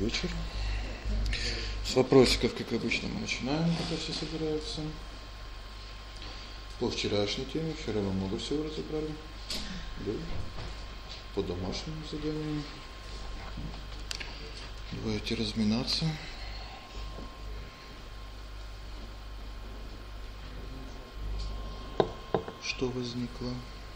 вечер. С вопросиков, как обычно, мы начинаем, когда все собираются. По вчерашней теме, вчера мы много всего разобрали. Да. По домашним заданиям. Давайте разминаться. Что возникло?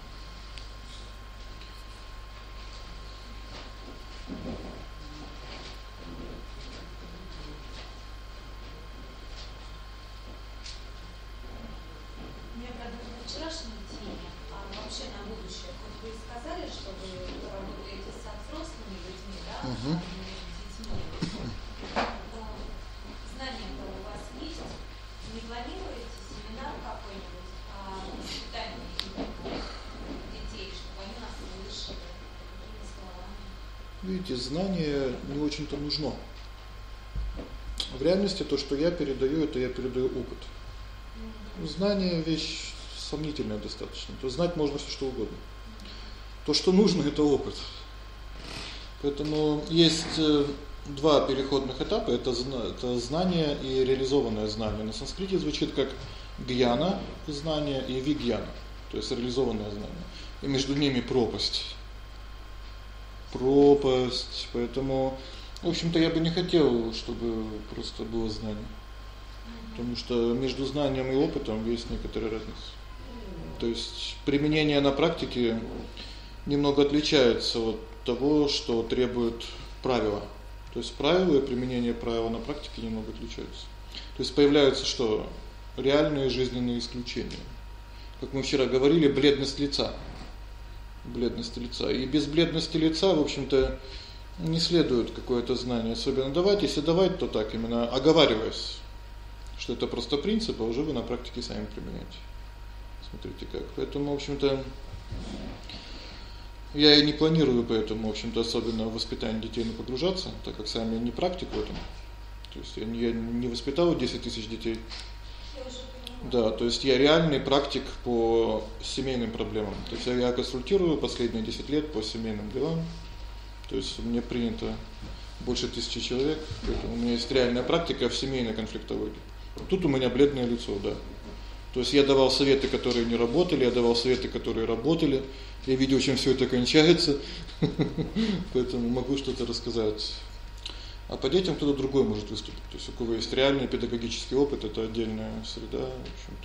Видите, знание не очень-то нужно. В реальности то, что я передаю, это я передаю опыт. Знание вещь сомнительная достаточно. То знать можно всё что угодно. То, что нужно, это опыт. Поэтому есть два переходных этапа это знание и реализованное знание. На санскрите звучит как гьяна знание и вигьяна, то есть реализованное знание. И между ними пропасть. Поэтому, в общем-то, я бы не хотел, чтобы просто было знание. Потому что между знанием и опытом есть некоторая разница. То есть применение на практике немного отличается от того, что требует правила. То есть правила и применение правил на практике немного отличаются. То есть появляются что? Реальные жизненные исключения. Как мы вчера говорили, бледность лица. Бледность лица. И без бледности лица, в общем-то, не следует какое-то знание особенно давать. Если давать, то так именно оговариваясь, что это просто принцип, а уже вы на практике сами применяете. Смотрите как. Поэтому, в общем-то, я и не планирую поэтому, в общем-то, особенно в воспитание детей не погружаться, так как сами не практик в этом. То есть я не воспитал 10 тысяч детей. Да, то есть я реальный практик по семейным проблемам. То есть я консультирую последние 10 лет по семейным делам. То есть мне принято больше 1000 человек, поэтому у меня есть реальная практика в семейной конфликтологии. Тут у меня бледное лицо, да. То есть я давал советы, которые не работали, я давал советы, которые работали. Я видел, чем всё это кончается. Поэтому могу что-то рассказать. А по детям кто-то другой может выступить. То есть у кого есть реальный педагогический опыт, это отдельная среда, в общем-то.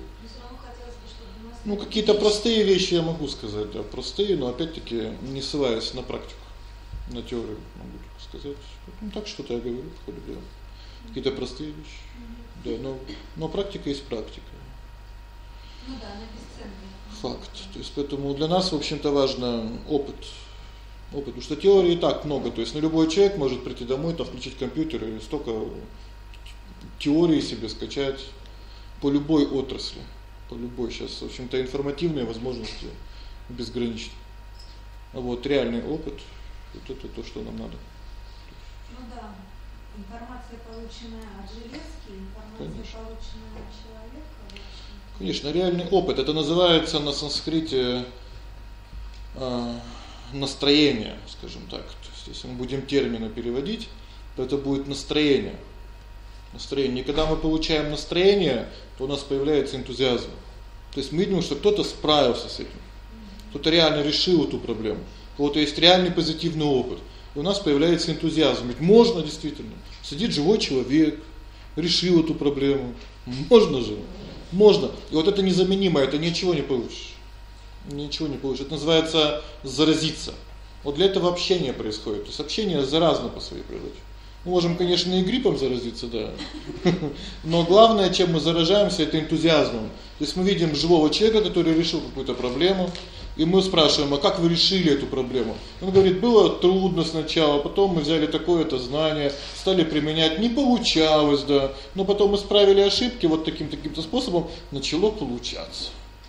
Ну, какие-то простые вещи я могу сказать, да, простые, но опять-таки не ссылаясь на практику, на теорию могу сказать. Ну, так что-то я говорю в ходе дела. Какие-то простые вещи. Да, но практика есть практика. Ну да, она бесценная. Факт. То есть поэтому для нас, в общем-то, важно опыт, потому что теории и так много. То есть любой человек может прийти домой, там включить компьютер и столько теории себе скачать по любой отрасли, по любой сейчас, в общем-то, информативные возможности безграничны. А вот реальный опыт вот это то, что нам надо. Ну да. Информация, полученная от железки, информация, полученная от человека. Конечно, реальный опыт это называется на санскрите настроение, скажем так. То есть если мы будем термины переводить, то это будет настроение. Настроение. И когда мы получаем настроение, то у нас появляется энтузиазм. То есть мы видим, что кто-то справился с этим. Кто-то реально решил эту проблему. У кого-то есть реальный позитивный опыт. И у нас появляется энтузиазм. Ведь можно действительно. Сидит живой человек, решил эту проблему. Можно же. Можно. И вот это незаменимо, это ничего не получишь. Ничего не получишь. Это называется заразиться. Вот для этого общение происходит. То есть общение заразно по своей природе. Мы можем, конечно, и гриппом заразиться, да. Но главное, чем мы заражаемся, это энтузиазмом. То есть мы видим живого человека, который решил какую-то проблему, и мы спрашиваем: "А как вы решили эту проблему?" Он говорит: "Было трудно сначала, потом мы взяли такое-то знание, стали применять, не получалось, да. Но потом исправили ошибки вот таким-то способом, начало получаться".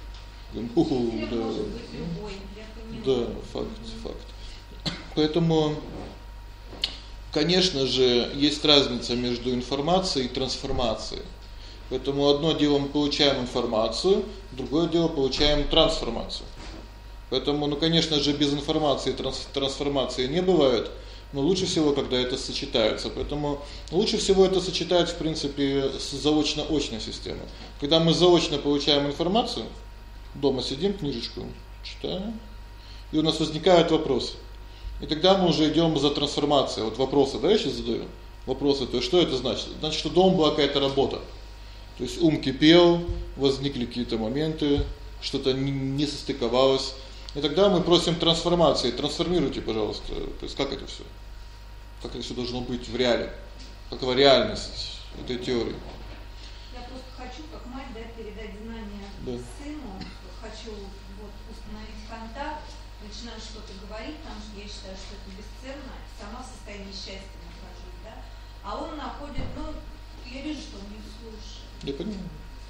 Да, факт. Поэтому, конечно же, есть разница между информацией и трансформацией. Поэтому одно дело мы получаем информацию, другое дело получаем трансформацию. Поэтому, конечно же, без информации трансформации не бывает. Но лучше всего, когда это сочетается. Поэтому лучше всего это сочетать, в принципе, с заочно-очной системой. Когда мы заочно получаем информацию, дома сидим, книжечку читаем, и у нас возникают вопросы. И тогда мы уже идём за трансформацией. Вот вопросы, да, я сейчас задаю. Вопросы, то есть что это значит? Значит, что дома была какая-то работа. То есть ум кипел, возникли какие-то моменты, что-то не состыковалось. И тогда мы просим трансформации. Трансформируйте, пожалуйста. То есть как это всё? Как это всё должно быть в реале? Какова реальность этой теории? Я просто хочу, как мать, да, передать знания сыну. Хочу вот установить контакт, начинаю что-то говорить, потому что я считаю, что это бесценно, сама в состоянии счастья нахожусь, да. А он находит, я вижу, что он не слушает. Я понимаю.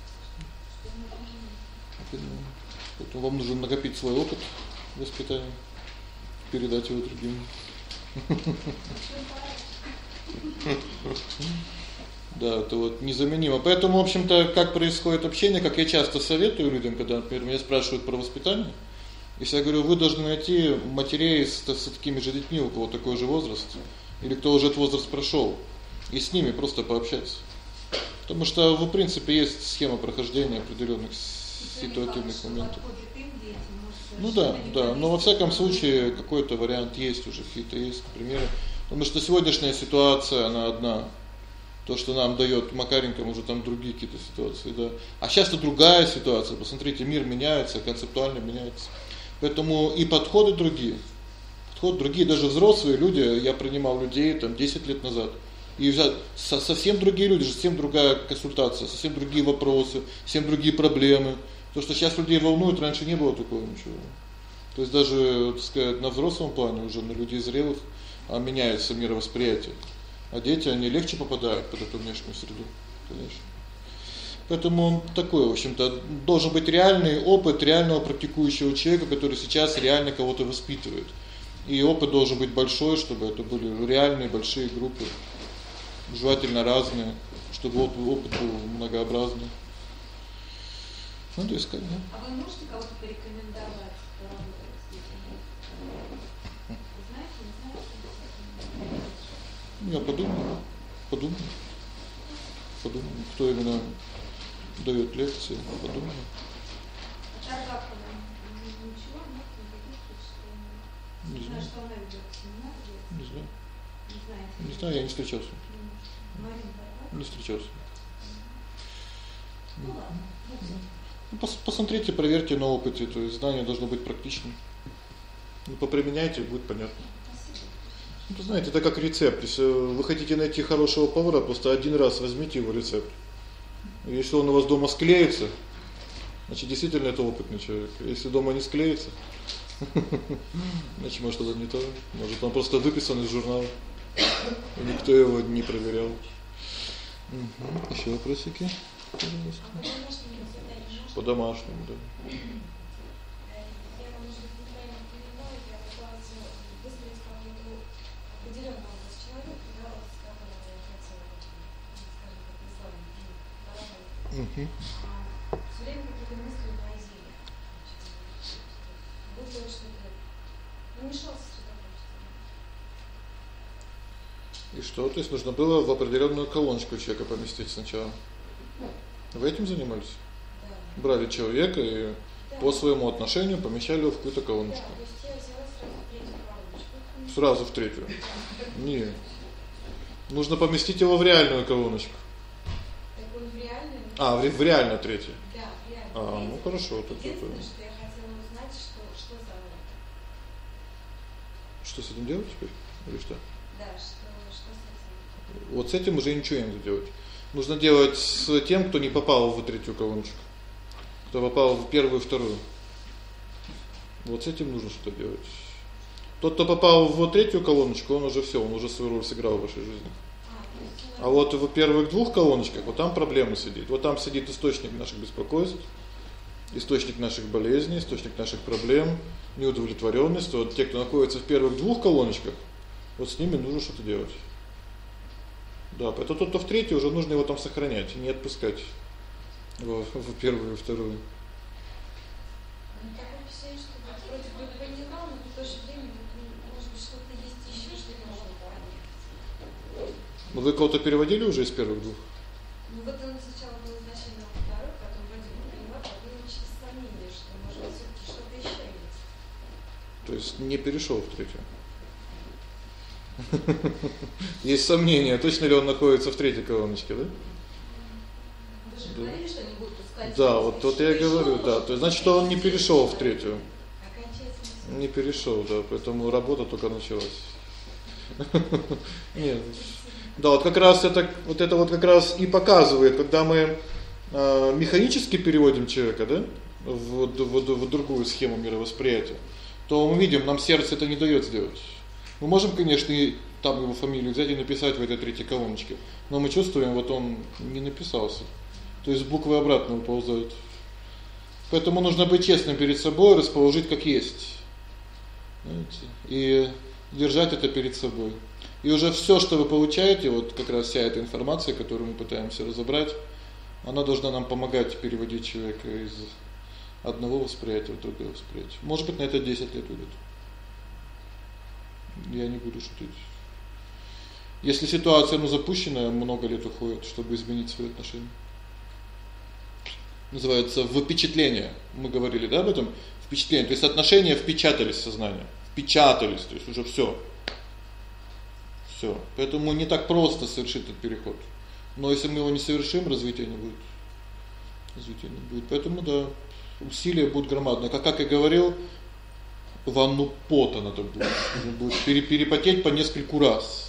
Поэтому вам нужно накопить свой опыт воспитания, передать его другим. Да, это вот незаменимо. Поэтому, в общем-то, как происходит общение, как я часто советую людям, когда, например, меня спрашивают про воспитание, если я говорю: "Вы должны найти матерей с такими же детьми, у кого такой же возраст, или кто уже этот возраст прошёл, и с ними просто пообщаться". Потому что, в принципе, есть схема прохождения определённых ситуативных моментов. Ну да, но во всяком случае какой-то вариант есть уже, какие-то есть примеры. Потому что сегодняшняя ситуация, она одна. То, что нам даёт Макаренко, может там другие какие-то ситуации, да. А сейчас-то другая ситуация. Посмотрите, мир меняется, концептуально меняется. Поэтому и подходы другие. Подходы другие, даже взрослые люди, я принимал людей там 10 лет назад. И совсем другие люди, совсем другая консультация, совсем другие вопросы, совсем другие проблемы. То, что сейчас людей волнует, раньше не было такого ничего. То есть даже, так сказать, на взрослом плане, уже на людей зрелых, меняется мировосприятие. А дети, они легче попадают под эту внешнюю среду, конечно. Поэтому такой, в общем-то, должен быть реальный опыт реального практикующего человека, который сейчас реально кого-то воспитывает. И опыт должен быть большой, чтобы это были реальные большие группы, желательно разные, чтобы опыт был многообразный. То есть как, да? А вы можете кого-то порекомендовать, кто работает с детьми? Я подумаю, кто именно даёт лекции, подумаю. Не знаю, что она ведёт семинар. Не знаю, я не встречался. Не встречался. Посмотрите, проверьте на опыте, то есть знание должно быть практичным. Поприменяйте, будет понятно. Вы знаете, это как рецепт. Если вы хотите найти хорошего повара, просто один раз возьмите его рецепт. Если он у вас дома склеится, значит, действительно это опытный человек. Если дома не склеится, значит, может, это не то. Может, он просто выписан из журнала. И никто его не проверял. Ещё вопросики? По домашнему, да. Всё время какие-то мысли наизусть. Было что-то. Мешал сосредоточиться. И что? То есть нужно было в определённую колоночку человека поместить сначала. Вы этим занимались? Да. Брали человека и по своему отношению помещали его в какую-то колоночку. Да, то есть я взяла сразу в третью колоночку. Сразу в третью. Не. Нужно поместить его в реальную колоночку. Так он в реальную? В реально третью. Да, в реальную. Ну хорошо, тут это. Единственное, что я хотела узнать, что за это. Что с этим делать теперь? Или что? Да, что с этим? Вот с этим уже ничего не надо делать. Нужно делать с тем, кто не попал в третью колоночку. Кто попал в первую и вторую. Вот с этим нужно что-то делать. Тот, кто попал в третью колоночку, он уже всё, он уже свою роль сыграл в вашей жизни. А вот в первых двух колоночках вот там проблема сидит. Вот там сидит источник наших беспокойств, источник наших болезней, источник наших проблем, неудовлетворённость. Вот те, кто находится в первых двух колоночках, вот с ними нужно что-то делать. Да, поэтому тот, кто в третьей, уже нужно его там сохранять, не отпускать в первую и вторую. Такое впечатление, что вроде бы поняла, но в то же время может быть что-то есть ещё, что можно Вы кого-то переводили уже из первых двух? Ну вот он сначала был изначально второй, потом вроде бы понимал, а было очень сомнение, что может всё-таки что-то ещё есть. То есть не перешёл в третью. Есть сомнения, точно ли он находится в третьей колоночке, да? Вы же говорили, что не будут искать. Да, вот я и говорю, да. То есть значит, что он не перешёл в третью. Окончательно. Не перешёл, да, поэтому работа только началась. Нет. Да, вот как раз это вот как раз и показывает, когда мы механически переводим человека, да, в другую схему мировосприятия, то мы видим, нам сердце это не даёт сделать. Мы можем, конечно, и там его фамилию взять и написать в этой третьей колоночке, но мы чувствуем, вот он не написался. То есть буквы обратно уползают. Поэтому нужно быть честным перед собой, расположить как есть. Знаете? И держать это перед собой. И уже всё, что вы получаете, вот как раз вся эта информация, которую мы пытаемся разобрать, она должна нам помогать переводить человека из одного восприятия в другое восприятие. Может быть, на это 10 лет уйдет. Я не буду шутить. Если ситуация запущенная, много лет уходит, чтобы изменить свои отношения. Называется впечатление. Мы говорили, да, об этом? Впечатление, то есть отношения впечатались в сознание. Впечатались, то есть уже всё. Всё. Поэтому не так просто совершить этот переход. Но если мы его не совершим, развития не будет. Развития не будет. Поэтому да, усилия будут громадные. Как я говорил, ванну пота надо будет. Нужно будет перепотеть по нескольку раз.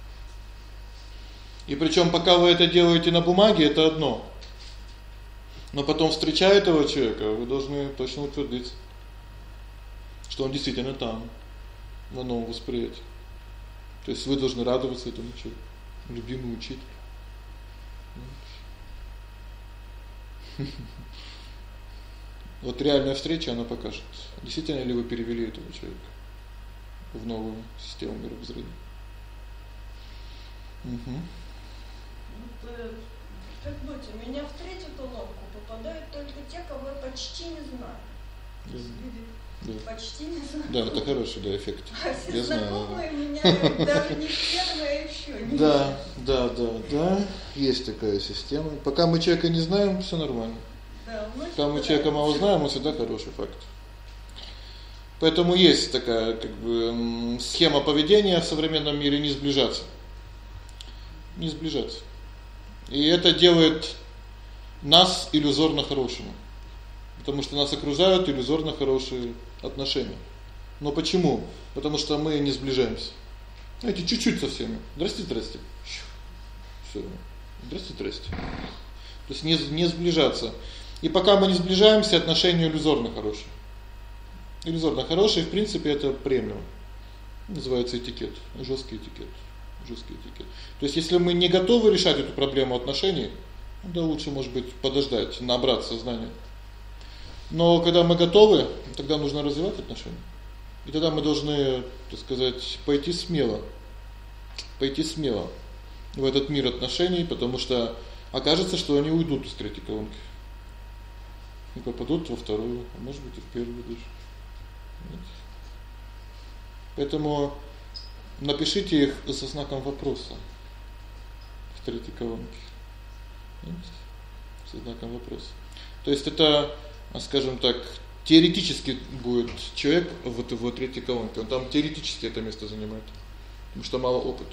И причём пока вы это делаете на бумаге, это одно. Но потом, встречая этого человека, вы должны точно утвердить, что он действительно там, на новом восприятии. То есть вы должны радоваться этому человеку, любимый учитель. Вот реальная встреча, она покажет, действительно ли вы перевели этого человека в новую систему мировоззрения. Как быть, у меня в третью колонку попадают только те, кого я почти не знаю. Да. Почти не знаю. Да, это хороший, да, эффект. А все Я знакомые знаю. меня даже не первые ещё не. Да, есть такая система. Пока мы человека не знаем, всё нормально. Да, Когда мы человека мало знаем, он всегда хороший факт. Поэтому есть такая, как бы, схема поведения в современном мире не сближаться. Не сближаться. И это делает нас иллюзорно хорошими. Потому что нас окружают иллюзорно хорошие отношения. Но почему? Потому что мы не сближаемся. Знаете, чуть-чуть совсем. Здрасте. Всё. Здрасте. То есть не сближаться. И пока мы не сближаемся, отношения иллюзорно хорошие. Иллюзорно хорошие, в принципе, это премиум. Называется этикет, жёсткий этикет. То есть если мы не готовы решать эту проблему отношений, да лучше, может быть, подождать, набраться знаний. Но когда мы готовы, тогда нужно развивать отношения. И тогда мы должны, так сказать, пойти смело в этот мир отношений, потому что окажется, что они уйдут из третьей колонки. И попадут во вторую, а может быть и в первую даже. Поэтому напишите их со знаком вопроса в третьей колонке. Со знаком вопроса. То есть это, скажем так, теоретически будет человек в третьей колонке. Он там теоретически это место занимает. Потому что мало опыта.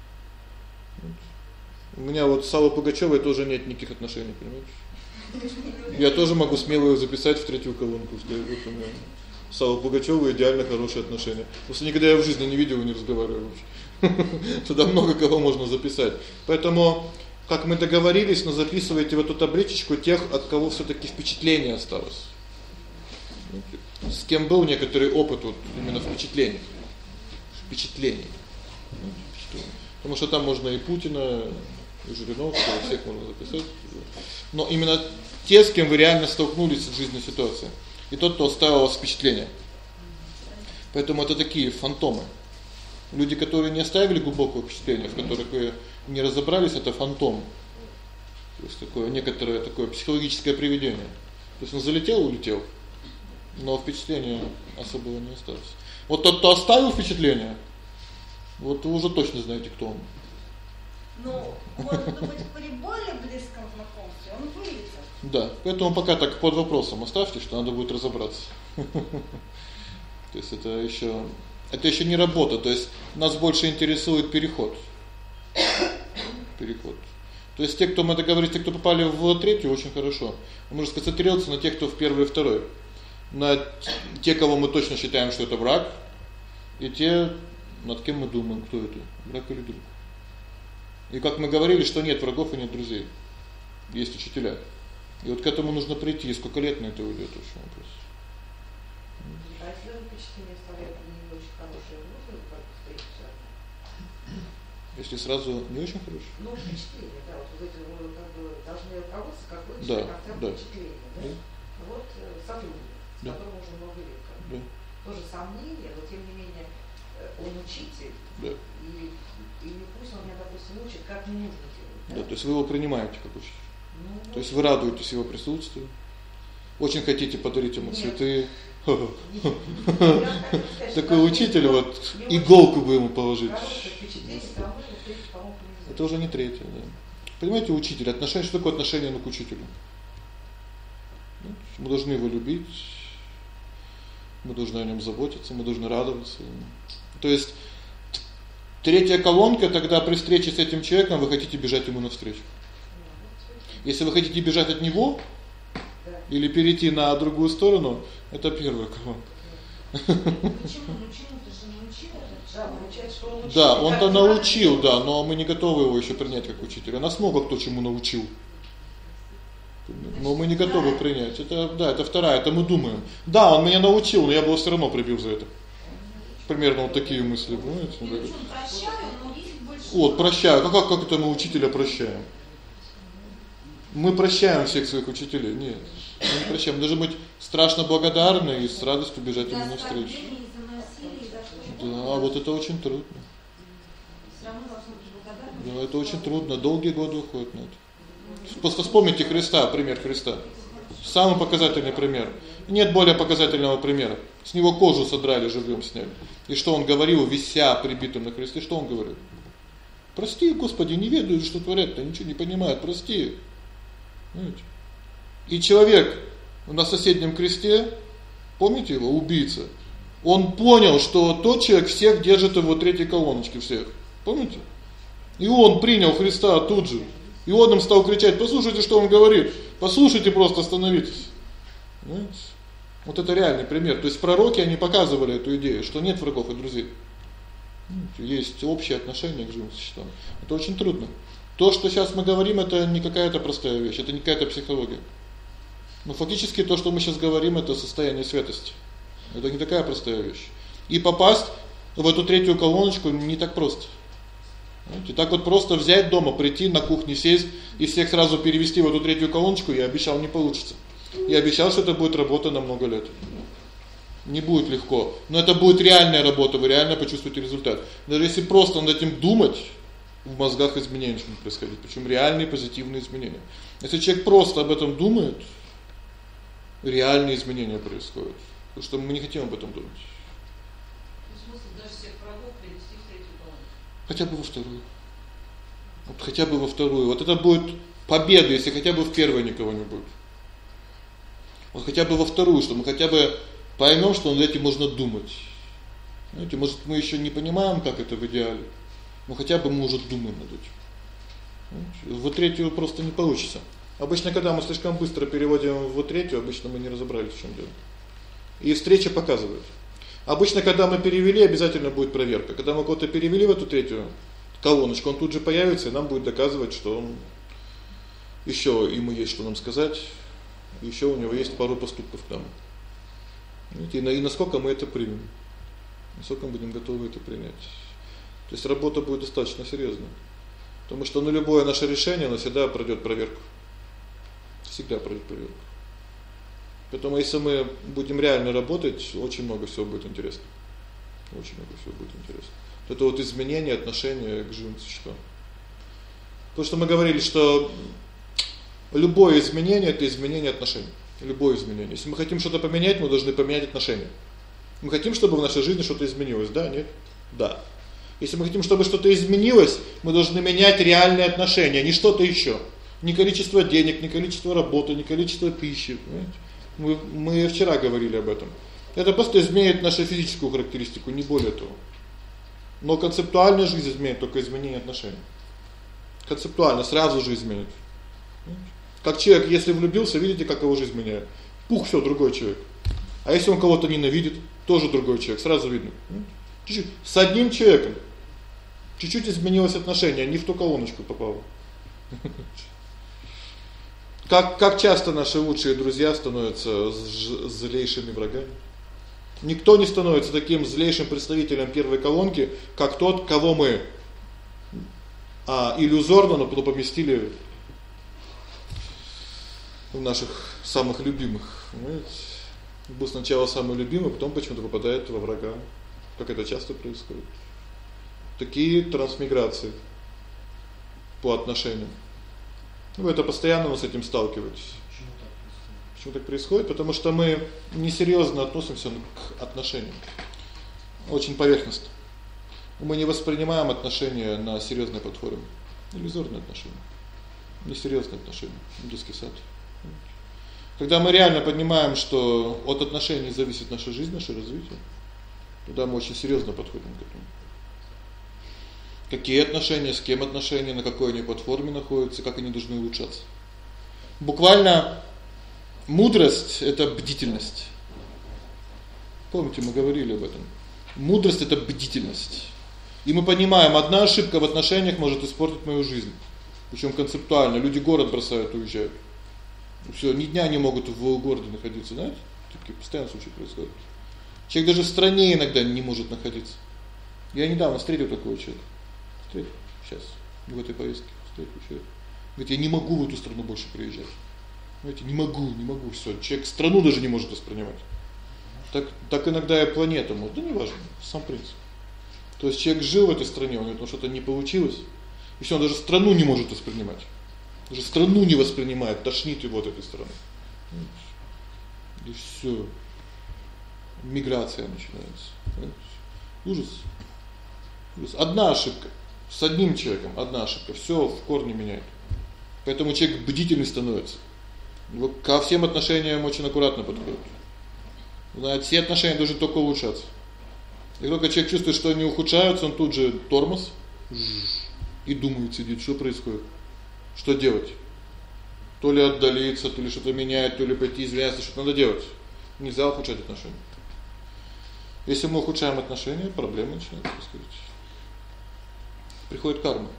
У меня вот с Аллой Пугачёвой тоже нет никаких отношений, понимаете? Я тоже могу смело её записать в третью колонку, сказать, вот у меня с Аллой Пугачёвой идеально хорошие отношения. Просто никогда я в жизни не видел и не разговаривал вообще. Туда много кого можно записать. Поэтому, как мы договорились, но записывайте в эту табличечку тех, от кого всё-таки впечатление осталось. С кем был некоторый опыт вот именно впечатлений. Потому что там можно и Путина, и Жириновского, всех можно записать. Но именно те, с кем вы реально столкнулись в жизненной ситуации. И тот, кто оставил у вас впечатление. Поэтому это такие фантомы. Люди, которые не оставили глубокого впечатления, в которых вы не разобрались, это фантом. То есть такое некоторое такое психологическое привидение. То есть он залетел, улетел, но впечатления особого не осталось. Вот тот, кто оставил впечатление, вот вы уже точно знаете, кто он. Но, может быть, при более близком знакомстве он выйдет. Да, поэтому пока так под вопросом оставьте, что надо будет разобраться. То есть это еще не работа, то есть нас больше интересует переход. Переход. То есть те, кто мы договорились, те, кто попали в третью, очень хорошо. Мы можем сконцентрироваться на тех, кто в первый и второй. На те, кого мы точно считаем, что это враг, и те, над кем мы думаем, кто это, враг или друг. И как мы говорили, что нет врагов и нет друзей. Есть учителя. И вот к этому нужно прийти, сколько лет на это уйдёт, вообще вопрос. А если впечатление оставляет не очень хорошее, можно как-то встретиться? Если сразу не очень хорошее? Ну, впечатление, да, вот эти как бы должны руководствоваться как бы да, да. Впечатление, да? Вот сотрудник, с которым уже много лет. Да. Тоже сомнения, но тем не менее он учитель, да. И пусть он меня, допустим, учит, как нужно делать. Да, то есть вы его принимаете как учитель. Ну, то есть вы радуетесь его присутствию. Очень хотите подарить ему цветы. Такой учитель, вот иголку бы ему положить. Это уже не третье, да. Понимаете, учитель, отношение, что такое отношение к учителю? Мы должны его любить. Мы должны о нем заботиться, мы должны радоваться ему. То есть третья колонка, тогда при встрече с этим человеком вы хотите бежать ему навстречу. Если вы хотите бежать от него или перейти на другую сторону, это первая колонка. Да, он-то научил, да, но мы не готовы его еще принять как учителя. Нас много кто чему научил. Но мы не готовы принять. Это да, это вторая, это мы думаем. Да, он меня научил, но я бы его всё равно прибил за это. Примерно вот такие мысли, понимаете? Вот, прощаю. Как это мы учителя прощаем? Мы прощаем всех своих учителей. Нет. Мы не прощаем. Мы должны быть страшно благодарны и с радостью бежать ему навстречу. Да, вот это очень трудно. Да, это очень трудно. Долгие годы уходят на это. Просто вспомните Христа, пример Христа. Самый показательный пример. Нет более показательного примера. С него кожу содрали, живьём сняли. И что он говорил, вися прибитым на кресте? Что он говорил? Прости, Господи, не ведаю, что творят-то, ничего не понимают, прости. Понимаете? И человек на соседнем кресте, помните его, убийца, он понял, что тот человек всех держит его третьей колоночке всех. Помните? И он принял Христа тут же. И он им стал кричать: "Послушайте, что он говорит. Послушайте, просто остановитесь". Понимаете? Вот это реальный пример. То есть пророки, они показывали эту идею, что нет врагов и друзей. Есть общее отношение к живым существам. Это очень трудно. То, что сейчас мы говорим, это не какая-то простая вещь, это не какая-то психология. Но фактически то, что мы сейчас говорим, это состояние святости. Это не такая простая вещь. И попасть в эту третью колоночку не так просто. Знаете, так вот просто взять дома, прийти на кухню, сесть и всех сразу перевести в эту третью колоночку, я обещал, не получится. Я обещал, что это будет работа на много лет. Не будет легко, но это будет реальная работа, вы реально почувствуете результат. Даже если просто над этим думать, в мозгах изменения начнут происходить, причем реальные позитивные изменения. Если человек просто об этом думает, реальные изменения происходят. Потому что мы не хотим об этом думать. Смысл даже всех врагов перевести в третью колонку. Хотя бы во вторую. Вот хотя бы во вторую. Вот это будет победа, если хотя бы в первой никого не будет. Вот хотя бы во вторую, что мы хотя бы поймём, что над этим можно думать. Знаете, может, мы ещё не понимаем, как это в идеале, но хотя бы мы уже думаем над этим. В третью просто не получится. Обычно, когда мы слишком быстро переводим в третью, обычно мы не разобрались, в чём дело. И встреча показывает. Обычно, когда мы перевели, обязательно будет проверка. Когда мы кого-то перевели в эту третью колоночку, он тут же появится, и нам будет доказывать, что он ещё ему есть что нам сказать. Ещё у него есть пару поступков к нам. Видите, и насколько мы это примем. Насколько мы будем готовы это принять. То есть работа будет достаточно серьёзная. Потому что любое наше решение, оно всегда пройдёт проверку. Всегда пройдёт проверку. Поэтому если мы будем реально работать, очень много всего будет интересно. Очень много всего будет интересно. Это вот изменение отношения к живым существам. Потому что мы говорили, что любое изменение это изменение отношений. Любое изменение. Если мы хотим что-то поменять, мы должны поменять отношения. Мы хотим, чтобы в нашей жизни что-то изменилось, да, нет? Да. Если мы хотим, чтобы что-то изменилось, мы должны менять реальные отношения, не что-то еще. Не количество денег, не количество работы, не количество пищи, понимаете? Мы вчера говорили об этом. Это просто изменит нашу физическую характеристику, не более того. Но концептуальная жизнь изменит только изменение отношений. Концептуально сразу же изменит. Как человек, если влюбился, видите, как его жизнь меняет. Пух, всё, другой человек. А если он кого-то ненавидит, тоже другой человек, сразу видно. Чуть-чуть с одним человеком чуть-чуть изменилось отношение, не в ту колоночку попало. Как часто наши лучшие друзья становятся злейшими врагами? Никто не становится таким злейшим представителем первой колонки, как тот, кого мы иллюзорно, но поместили в наших самых любимых. Понимаете? Был сначала самый любимый, потом почему-то попадает во врага. Как это часто происходит. Такие трансмиграции по отношениям. Вы это постоянно с этим сталкиваетесь. Почему так происходит? Потому что мы несерьёзно относимся к отношениям. Очень поверхностно. Мы не воспринимаем отношения на серьёзной платформе. Иллюзорные отношения. Несерьёзные отношения, детский сад. Когда мы реально понимаем, что от отношений зависит наша жизнь, наше развитие, тогда мы очень серьёзно подходим к этому. Какие отношения, с кем отношения, на какой они платформе находятся, как они должны улучшаться. Буквально мудрость это бдительность. Помните, мы говорили об этом. Мудрость это бдительность. И мы понимаем, одна ошибка в отношениях может испортить мою жизнь. Причём концептуально. Люди город бросают, уезжают. Всё, ни дня не могут в городе находиться, знаете? Такие постоянные случаи происходят. Человек даже в стране иногда не может находиться. Я недавно встретил такого человека. Сейчас в этой поездке встретил человека. Говорит: "Я не могу в эту страну больше приезжать". Знаете, не могу, всё. Человек страну даже не может воспринимать. Так иногда и планету может, да неважно, сам принцип. То есть человек жил в этой стране, у него что-то не получилось, и всё, он даже страну не может воспринимать. Даже страну не воспринимает, тошнит его от этой страны. И всё. Миграция начинается. Ужас. Одна ошибка. С одним человеком одна ошибка всё в корне меняет. Поэтому человек бдительный становится. Ко всем отношениям очень аккуратно подходит. Знаете, все отношения должны только улучшаться. И только человек чувствует, что они ухудшаются, он тут же тормоз и думает, сидит, что происходит. Что делать? То ли отдалиться, то ли что-то менять, то ли пойти извиняться, что надо делать. Нельзя ухудшать отношения. Если мы ухудшаем отношения, проблемы начинаются, так сказать. Приходит карма.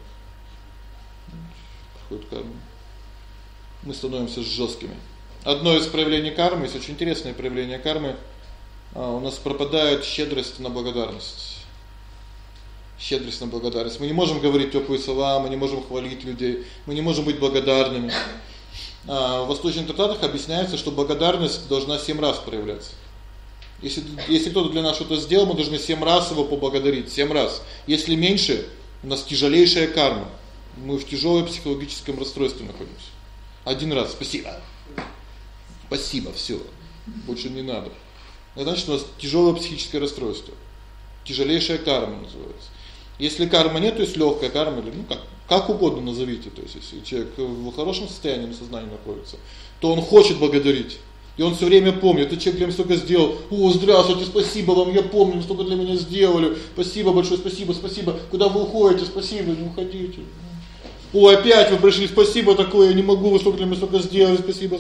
Мы становимся жёсткими. Одно из проявлений кармы, есть очень интересное проявление кармы. У нас пропадает щедрость на благодарность. Щедрость на благодарность. Мы не можем говорить тёплые слова, мы не можем хвалить людей, мы не можем быть благодарными. В восточных трактатах объясняется, что благодарность должна 7 раз проявляться. Если кто-то для нас что-то сделал, мы должны 7 раз его поблагодарить, 7 раз. Если меньше, у нас тяжелейшая карма. Мы в тяжёлом психологическом расстройстве находимся. 1 раз спасибо. Спасибо, всё. Больше не надо. Это значит, у нас тяжёлое психическое расстройство. Тяжелейшая карма называется. Если кармы нет, то есть лёгкая карма, или как угодно назовите, то есть если человек в хорошем состоянии сознания находится, то он хочет благодарить. И он всё время помнит, этот человек для меня столько сделал. О, здравствуйте, спасибо вам, я помню, столько для меня сделали. Спасибо большое, спасибо. Куда вы уходите? Спасибо, не уходите. О, опять вы пришли, спасибо такое, я не могу, вы столько для меня столько сделали. Спасибо.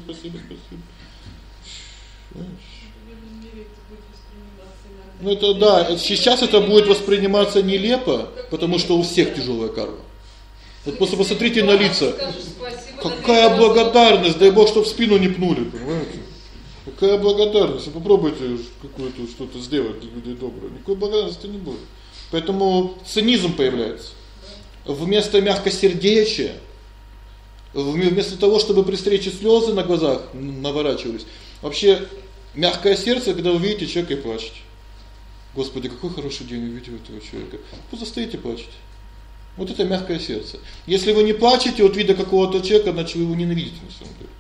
Ну это да, сейчас это будет восприниматься нелепо, потому что у всех тяжёлая карма. Вот просто посмотрите на лица. Какая благодарность, дай Бог, чтоб в спину не пнули, понимаете? Какая благодарность? Попробуйте какое-то что-то сделать для людей доброе. Никакой благодарности не будет. Поэтому цинизм появляется. Вместо мягкосердечия, вместо того, чтобы при встрече слёзы на глазах наворачивались. Вообще мягкое сердце, когда вы видите человека и плачете. Господи, какой хороший день увидел этого человека. Просто стоите и плачете. Вот это мягкое сердце. Если вы не плачете от вида какого-то человека, значит вы его ненавидите на самом деле.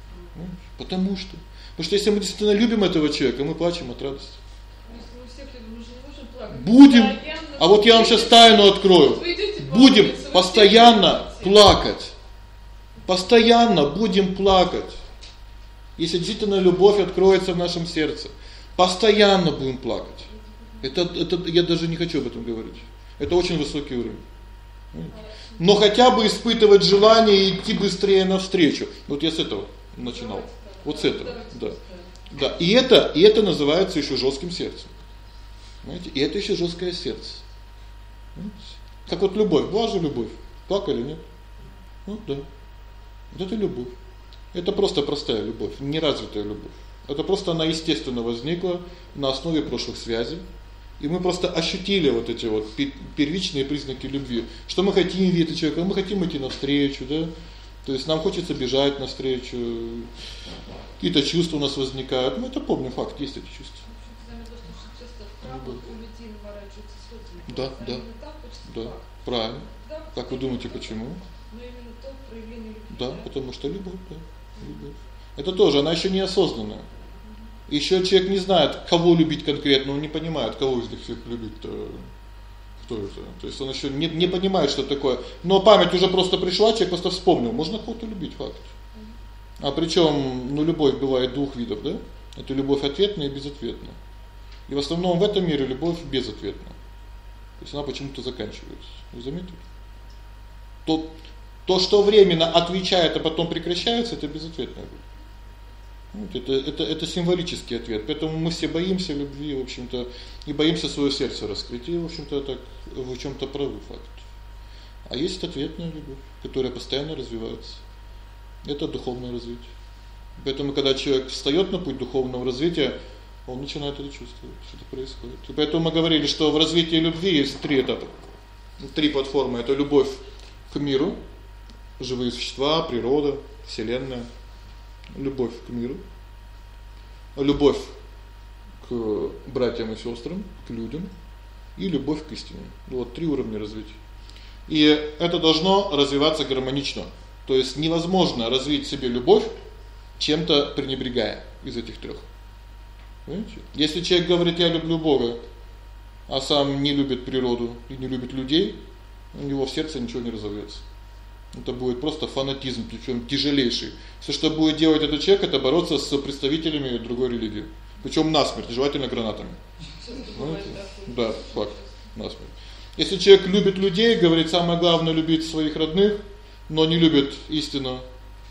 Потому что если мы действительно любим этого человека, мы плачем от радости. Если у всех людей Будем. А вот я вам сейчас тайну открою. Будем постоянно плакать. Постоянно будем плакать. Если действительно любовь откроется в нашем сердце, постоянно будем плакать. Это я даже не хочу об этом говорить. Это очень высокий уровень. Но хотя бы испытывать желание идти быстрее навстречу. Вот я с этого начинал. Вот с этого. Да. Да, и это называется еще жестким сердцем. Знаете? И это еще жесткое сердце. Как вот любовь, была же любовь. Плакали, нет? Вот да. Вот это любовь. Это просто простая любовь, неразвитая любовь. Это просто она естественно возникла на основе прошлых связей. И мы просто ощутили вот эти вот первичные признаки любви, что мы хотим видеть человека, мы хотим идти навстречу, да? То есть нам хочется бежать навстречу. Какие-то чувства у нас возникают. Мы это помним, факт, есть эти чувства. Да, да. Да, правильно. Как вы думаете, почему? Да, потому что любовь, да. Любовь. Это тоже, она еще неосознанная. Еще человек не знает, кого любить конкретно, он не понимает, кого из них всех любить-то. Кто это? То есть он еще не понимает, что такое. Но память уже просто пришла, человек просто вспомнил. Можно кого-то любить, факт. А причем, любовь бывает двух видов, да? Это любовь ответная и безответная. И в основном в этом мире любовь безответная. То есть она почему-то заканчивается. Вы заметили? То, что временно отвечает, а потом прекращается, это безответная любовь. Это символический ответ. Поэтому мы все боимся любви, в общем-то, и боимся свое сердце раскрыть. И, в общем-то, так в чём-то правы факт. А есть ответная любовь, которая постоянно развивается. Это духовное развитие. Поэтому когда человек встаёт на путь духовного развития, он начинает это чувствовать, что это происходит. И поэтому мы говорили, что в развитии любви есть 3 этапа. 3 платформы это любовь к миру, живые существа, природа, вселенная. Любовь к миру, любовь к братьям и сестрам, к людям и любовь к истине. Вот 3 уровня развития. И это должно развиваться гармонично. То есть невозможно развить в себе любовь, чем-то пренебрегая из этих 3. Понимаете? Если человек говорит: "Я люблю Бога", а сам не любит природу и не любит людей, у него в сердце ничего не разовьется. Это будет просто фанатизм, причём тяжелейший. Всё, что будет делать этот человек, это бороться с представителями другой религии. Причём насмерть, желательно гранатами. Да, факт. Насмерть. Если человек любит людей, говорит: "Самое главное любить своих родных", но не любит истину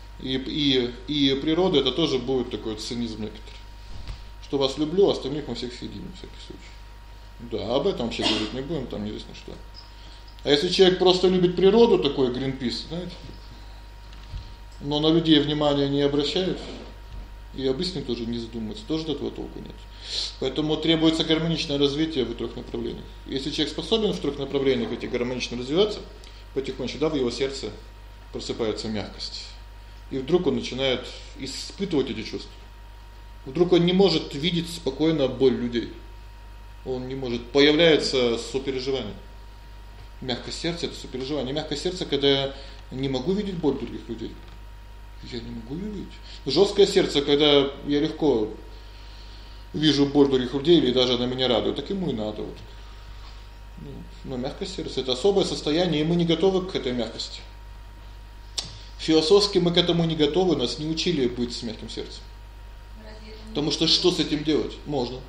и природу, это тоже будет такой цинизм некоторый. Что вас люблю, остальных мы всех съедим, в всякий случай. Да, об этом вообще говорить не будем, там неизвестно что. А если человек просто любит природу, такой Greenpeace, знаете, но на людей внимания не обращает, и об истине тоже не задумывается, тоже от этого толку нет. Поэтому требуется гармоничное развитие в 3 направлениях. Если человек способен в 3 направлениях эти гармонично развиваться, потихоньку, да, в его сердце просыпается мягкость. И вдруг он начинает испытывать эти чувства. Вдруг он не может видеть спокойно боль людей. Он не может, появляется сопереживание. Мягкость сердца это сопереживание. Мягкость сердца, когда я не могу видеть боль других людей. Я не могу её видеть. Жёсткое сердце, когда я легко вижу боль других людей или даже она меня радует, так ему и надо вот. Но мягкость сердца это особое состояние, и мы не готовы к этой мягкости. Философски мы к этому не готовы, нас не учили быть с мягким сердцем. Потому что с этим делать? Можно.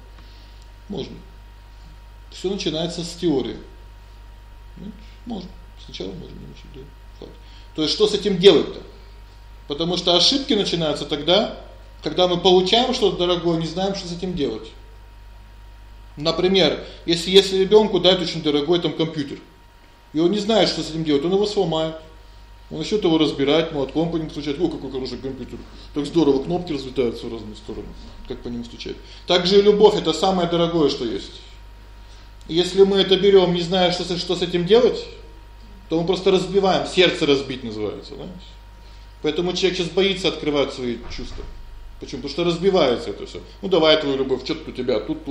Всё начинается с теории. Можно. Сначала можно научить, да. Факт. То есть что с этим делать-то? Потому что ошибки начинаются тогда, когда мы получаем что-то дорогое, не знаем, что с этим делать. Например, если ребёнку дать очень дорогой там компьютер, и он не знает, что с этим делать, он его сломает. Он начнёт его разбирать, молотком по нему стучать. О, какой хороший компьютер. Так здорово, кнопки разлетаются в разные стороны, как по нему стучать. Также и любовь это самое дорогое, что есть. Если мы это берём, не зная, что с этим делать, то мы просто разбиваем, сердце разбить называется, да? Поэтому человек сейчас боится открывать свои чувства. Почему? Потому что разбивается это всё. Давай твою любовь, что тут у тебя, тут.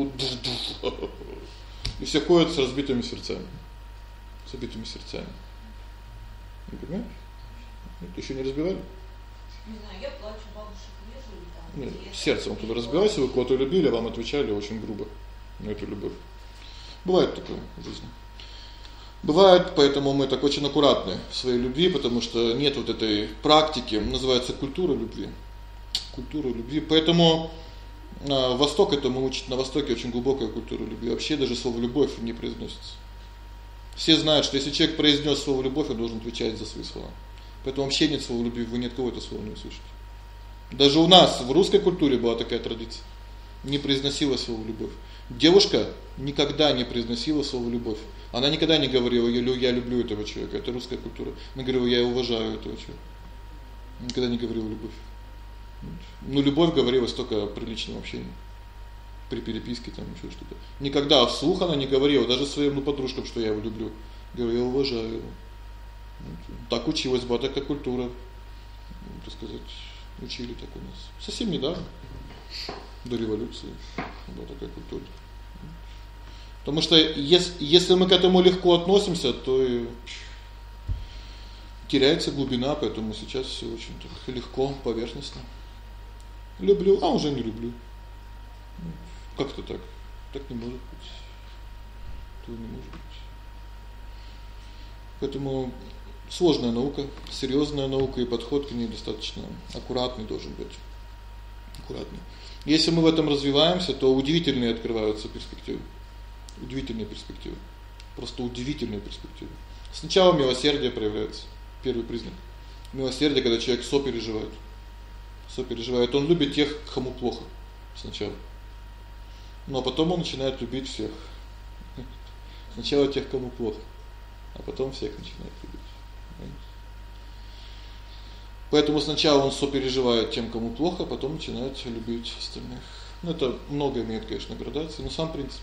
И все ходят с разбитыми сердцами. С разбитыми сердцами. Не понимаешь? Это ещё не разбивали? Не знаю, я плачу, бабушек вижу или там. Нет, сердцем когда разбивался, вы кого-то любили, а вам отвечали очень грубо на эту любовь. Бывает такое в жизни. Бывает, поэтому мы так очень аккуратны в своей любви, потому что нет вот этой практики, называется культура любви. Культура любви. Поэтому Восток этому учит, на Востоке очень глубокая культура любви. Вообще даже слово любовь не произносится. Все знают, что если человек произнёс слово любовь, он должен отвечать за свои слова. Поэтому вообще нет слова любви, вы ни от кого это слово не услышите. Даже у нас в русской культуре была такая традиция. Не произносила слово любовь. Девушка никогда не произносила слово любовь. Она никогда не говорила: "Я люблю этого человека". Это русская культура. Она говорила: "Я уважаю этого человека". Никогда не говорила любовь. Ну, любовь говорилась только при личном общении. При переписке там ещё что-то. Никогда вслух она не говорила даже своим подружкам, что я его люблю. Говорила: "Я уважаю его". Так училась, была такая культура. Так сказать, учили так у нас. Совсем недавно, до революции, была такая культура. Потому что если мы к этому легко относимся, то и теряется глубина, поэтому сейчас всё очень так легко, поверхностно. Люблю, а уже не люблю. Как-то так. Так не может быть. То не может быть. Поэтому сложная наука, серьёзная наука, и подход к ней достаточно аккуратный должен быть. Аккуратный. Если мы в этом развиваемся, то удивительные открываются перспективы. Удивительные перспективы. Просто удивительные перспективы. Сначала милосердие проявляется. Первый признак. Милосердие, когда человек сопереживает. Сопереживает, он любит тех, кому плохо сначала. Но потом он начинает любить всех. Сначала тех, кому плохо, а потом всех начинает любить. Поэтому сначала он сопереживает тем, кому плохо, а потом начинает любить остальных. Ну это много имеет, конечно, градации, но сам принцип.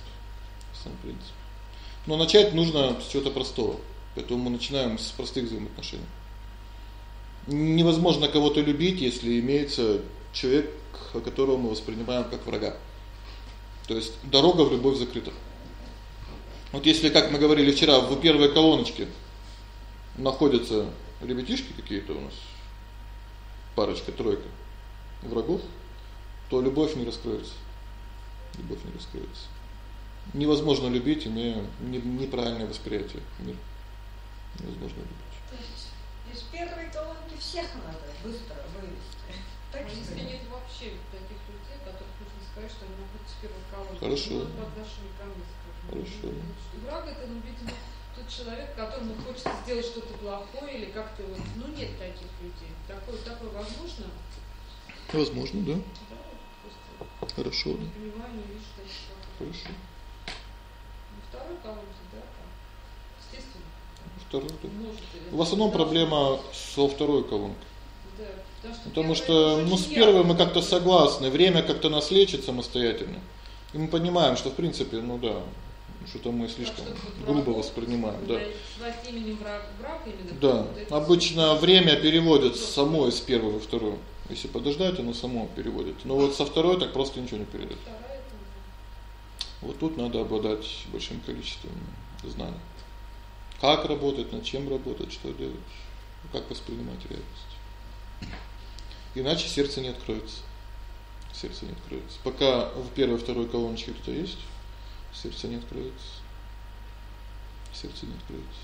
Но начать нужно с чего-то простого. Поэтому мы начинаем с простых взаимоотношений. Невозможно кого-то любить, если имеется человек, которого мы воспринимаем как врага. То есть дорога в любовь закрыта. Вот если, как мы говорили вчера, в первой колоночке находятся ребятишки какие-то у нас, парочка, тройка врагов, то любовь не раскроется. Любовь не раскроется. Невозможно любить, имея неправильное восприятие мира. Невозможно любить. Из первой колонки всех надо быстро вывести. Так если нет вообще таких людей, которых нужно сказать, что они находятся в первой колонке. Хорошо. По отношению ко мне, скажем. Хорошо. Враг это, ну, видимо, тот человек, которому хочется сделать что-то плохое или как-то вот, ну нет таких людей. Такое возможно? Возможно, да. Да, просто хорошо. Не понимаю, не вижу таких. Хорошо. Второй колонке, да, там. Естественно. Второй, да. В основном проблема со второй колонкой. Да, потому что с первой мы как-то согласны, время как-то нас лечит самостоятельно. И мы понимаем, что в принципе, что-то мы слишком грубо воспринимаем, да. С именем враг именно. Да. Обычно время переводят само из первой во вторую. Если подождать, оно само переводит. Но вот со второй так просто ничего не передать. Вот тут надо обладать большим количеством знаний. Как работать, над чем работать, что делать, как воспринимать реальность. Иначе сердце не откроется. Сердце не откроется. Пока в первой, второй колоночке кто-то есть, сердце не откроется. Сердце не откроется.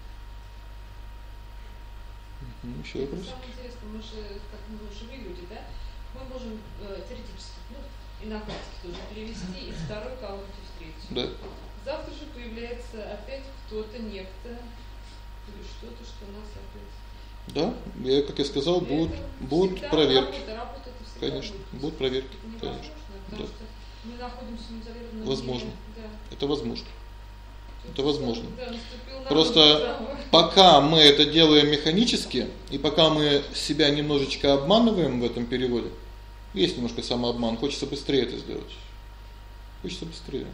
Ещё вопрос? Самое интересное, мы же, как мы живые люди, да, мы можем теоретически, и на практике тоже перевести из второй колонки в третью. Да. Завтра же появляется опять кто-то, некто, или что-то, что нас опять. Да, как я сказал, будут проверки. Работа конечно, будут проверки, конечно. Да. Мы находимся в изолированном возможно. мире. Да. Это возможно. Это возможно. Да, просто пока мы это делаем механически, и пока мы себя немножечко обманываем в этом переводе, есть немножко самообман, хочется быстрее это сделать. Хочется быстрее.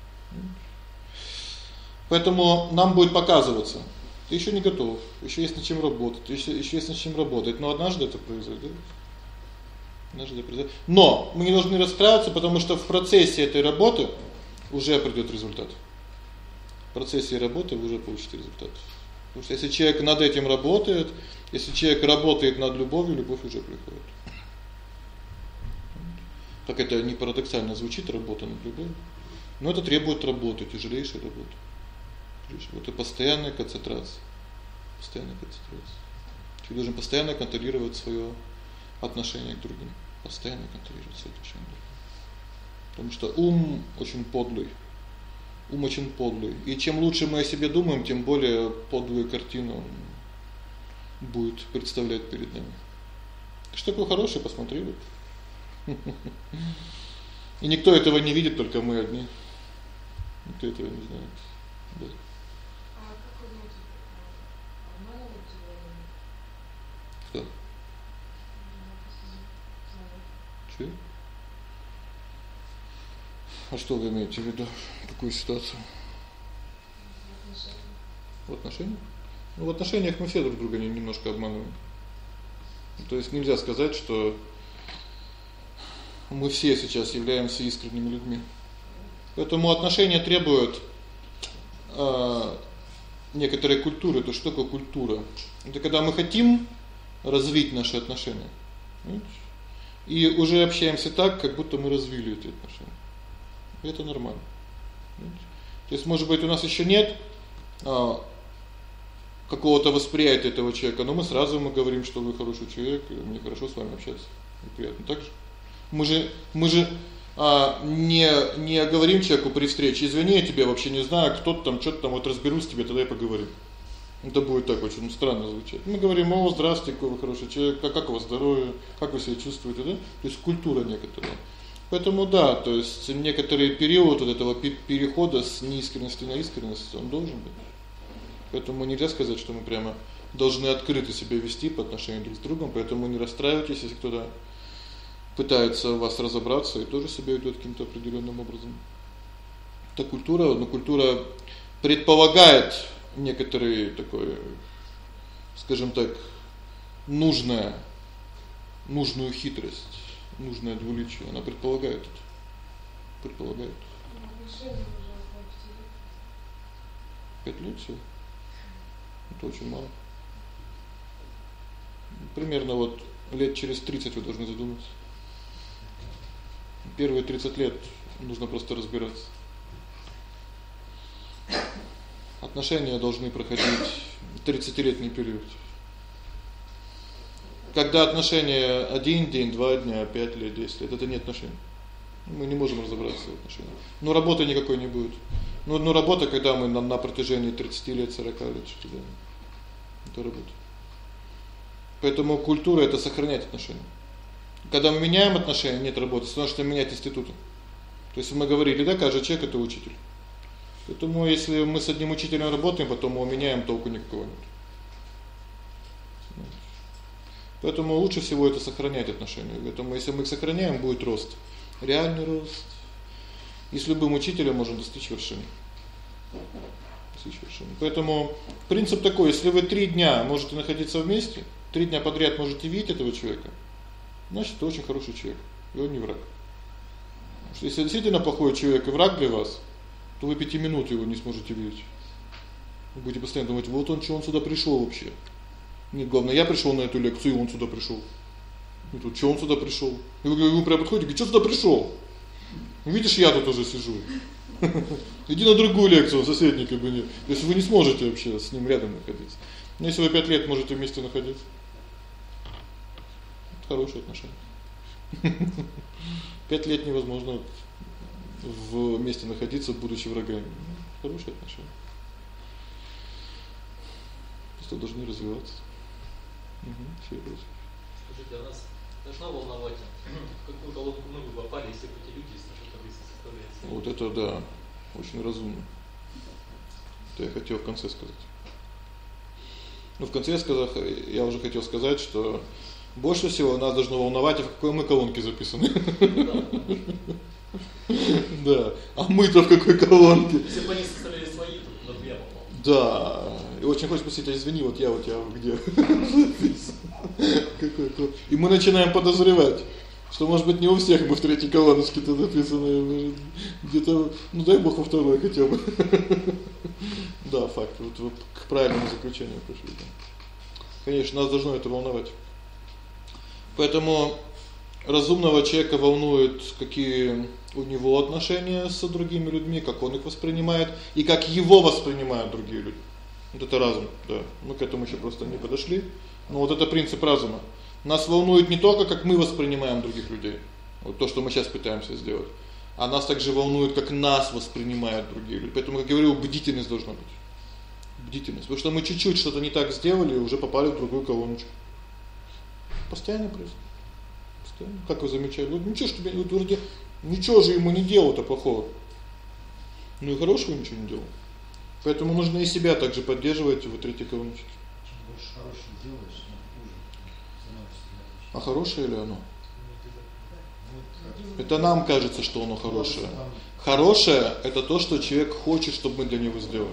Поэтому нам будет показываться: ты ещё не готов, ещё есть над чем работать, ещё есть над чем работать, но однажды это произойдет. Однажды это произойдет. Но мы не должны расстраиваться, потому что в процессе этой работы уже придёт результат. В процессе работы вы уже получите результат. Потому что если человек над этим работает, если человек работает над любовью, любовь уже приходит. Как это не парадоксально звучит, работа над любовью. Но это требует работы, тяжелейшей работы. Это постоянная концентрация. Постоянная концентрация. Ты должен постоянно контролировать своё отношение к другим, постоянно контролировать свои отношения к другим. Потому что ум очень подлый. Ум очень подлый. И чем лучше мы о себе думаем, тем более подлую картину он будет представлять перед нами. Что такое хорошее, посмотрели. И никто этого не видит, только мы одни. Никто этого не знает. Да. А как вы думаете, обманывают его? Кто? Что? А что вы имеете в виду? Какую ситуацию? В отношениях? Ну, в отношениях мы все друг друга немножко обманываем. То есть нельзя сказать, что мы все сейчас являемся искренними людьми. Поэтому отношения требуют некоторой культуры. То что такое культура? Это когда мы хотим развить наши отношения. Понимаете? И уже общаемся так, как будто мы развили эти отношения. Это нормально. Понимаете? То есть, может быть, у нас ещё нет какого-то восприятия этого человека, но мы сразу ему говорим, что вы хороший человек, и мне хорошо с вами общаться. И приятно. Так же? Мы же не говорим человеку при встрече: "Извини, я тебя вообще не знаю, кто ты там, что-то там, вот разберусь с тебе, тогда и поговорим". Это будет так очень странно звучать. Мы говорим: "О, здравствуйте, какой вы хороший человек, как у вас здоровье, как вы себя чувствуете", да? То есть культура некоторая. Поэтому да, то есть некоторый период вот этого перехода с неискренности на искренность, он должен быть. Поэтому нельзя сказать, что мы прямо должны открыто себя вести по отношению друг с другом, поэтому не расстраивайтесь, если кто-то пытается в вас разобраться и тоже себя ведёт каким-то определённым образом. Это культура, но культура предполагает некоторые такой, скажем так, нужную хитрость, нужное двуличие, она предполагает это. Предполагает. 5 лет всё. Это очень мало. Примерно вот лет через 30 вы должны задуматься. Первые 30 лет нужно просто разбираться. Отношения должны проходить 30-летний период. Когда отношения 1 день, 2 дня, 5 лет, 10 лет это не отношения. Мы не можем разобраться в отношениях. Но работы никакой не будет. Но работа, когда мы на протяжении 30 лет, 40 лет что-то делаем. Это работа. Поэтому культура это сохранять отношения. Когда мы меняем отношения, нет работы, потому что менять институты. То есть мы говорили, да, каждый человек это учитель. Поэтому если мы с одним учителем работаем, потом мы меняем, толку никакого нет. Поэтому лучше всего это сохранять отношения. Поэтому если мы их сохраняем, будет рост. Реальный рост. И с любым учителем можно достичь вершины. Поэтому принцип такой: если вы 3 дня можете находиться вместе, 3 дня подряд можете видеть этого человека, значит, это очень хороший человек, и он не враг. Потому что если действительно плохой человек и враг для вас, то вы 5 минут его не сможете видеть. Вы будете постоянно думать: вот он, что он сюда пришёл вообще. Нет, главное, я пришёл на эту лекцию, и он сюда пришёл. И тут что он сюда пришёл? И вы прямо подходите, говорите: "Что сюда пришёл? Видишь, я тут уже сижу". Иди на другую лекцию, в соседний кабинет. То есть вы не сможете вообще с ним рядом находиться. Но если вы 5 лет можете вместе находиться, это хорошие отношения. 5 лет невозможно вместе находиться, будучи врагами. Хорошие отношения. Просто должны развиваться. Всё это. Скажите, а нас должна волновать, в какую колонку мы бы попали, если бы эти люди из нашей таблицы составляются? Вот это да, очень разумно. Это я хотел в конце сказать. В конце я уже хотел сказать, что больше всего нас должно волновать, в какой мы колонке записаны. Да. А мы-то в какой колонке? Если бы они составляли свои, то на 2 попал. Да. И очень хочется спросить: извини, вот я где? Какой? И мы начинаем подозревать, что, может быть, не у всех мы в 3-й колоночке-то записаны, может, где-то, ну дай Бог, во 2-й хотя бы. Да, факт. Вот вы к правильному заключению пришли. Конечно, нас должно это волновать. Поэтому разумного человека волнует, какие у него отношения с другими людьми, как он их воспринимает и как его воспринимают другие люди. Вот это разум, да. Мы к этому ещё просто не подошли. Но вот это принцип разума. Нас волнует не только, как мы воспринимаем других людей. Вот то, что мы сейчас пытаемся сделать. А нас также волнует, как нас воспринимают другие люди. Поэтому, как я говорил, бдительность должна быть. Бдительность. Потому что мы чуть-чуть что-то не так сделали, и уже попали в другую колоночку. Постоянно происходит. Постоянно. Как вы замечаете? Вот ничего, что вот вроде ничего же ему не делал-то плохого. Ну и хорошего ничего не делал. Поэтому нужно и себя также поддерживать в третьей колоночке. Чем больше хорошего делаешь, тем хуже становишься. А хорошее ли оно? Это нам кажется, что оно хорошее. Хорошее это то, что человек хочет, чтобы мы для него сделали.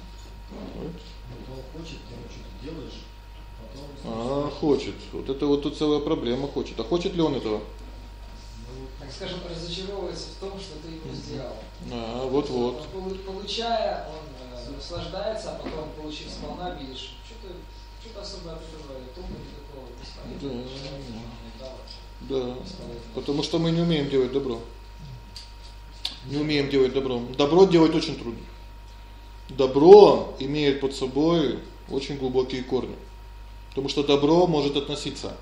Хочет, ты что-то делаешь, хочет. Вот это вот тут целая проблема, хочет. А хочет ли он этого? Ну, так скажем, разочаровывается в том, что ты ему сделал. Вот. Получая, он наслаждается, а потом, получив сполна, видишь, что-то особо от этого толку никакого не Да. Потому что мы не умеем делать добро. Не умеем делать добро. Добро делать очень трудно. Добро имеет под собой очень глубокие корни. Потому что добро может относиться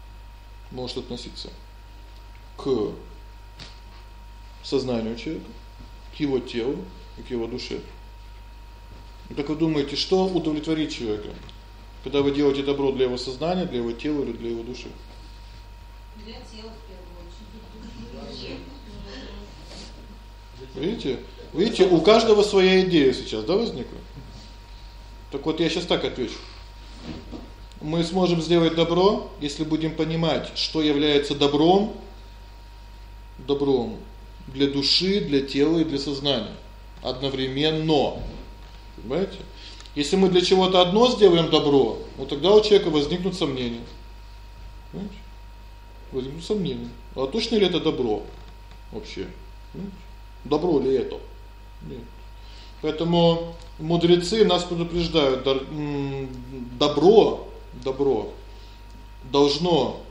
к сознанию человека, к его телу и к его душе. И как вы думаете, что удовлетворит человека, когда вы делаете добро для его сознания, для его тела или для его души? Для тела в первую очередь. Видите, у каждого своя идея сейчас, да, возникла? Так вот я сейчас так отвечу. Мы сможем сделать добро, если будем понимать, что является добром для души, для тела и для сознания одновременно. Понимаете? Если мы для чего-то одно сделаем добро, вот тогда у человека возникнут сомнения. Понимаете? Возникнут сомнения. А точно ли это добро вообще? Понимаете? Добро ли это? Нет. Поэтому мудрецы нас предупреждают, добро должно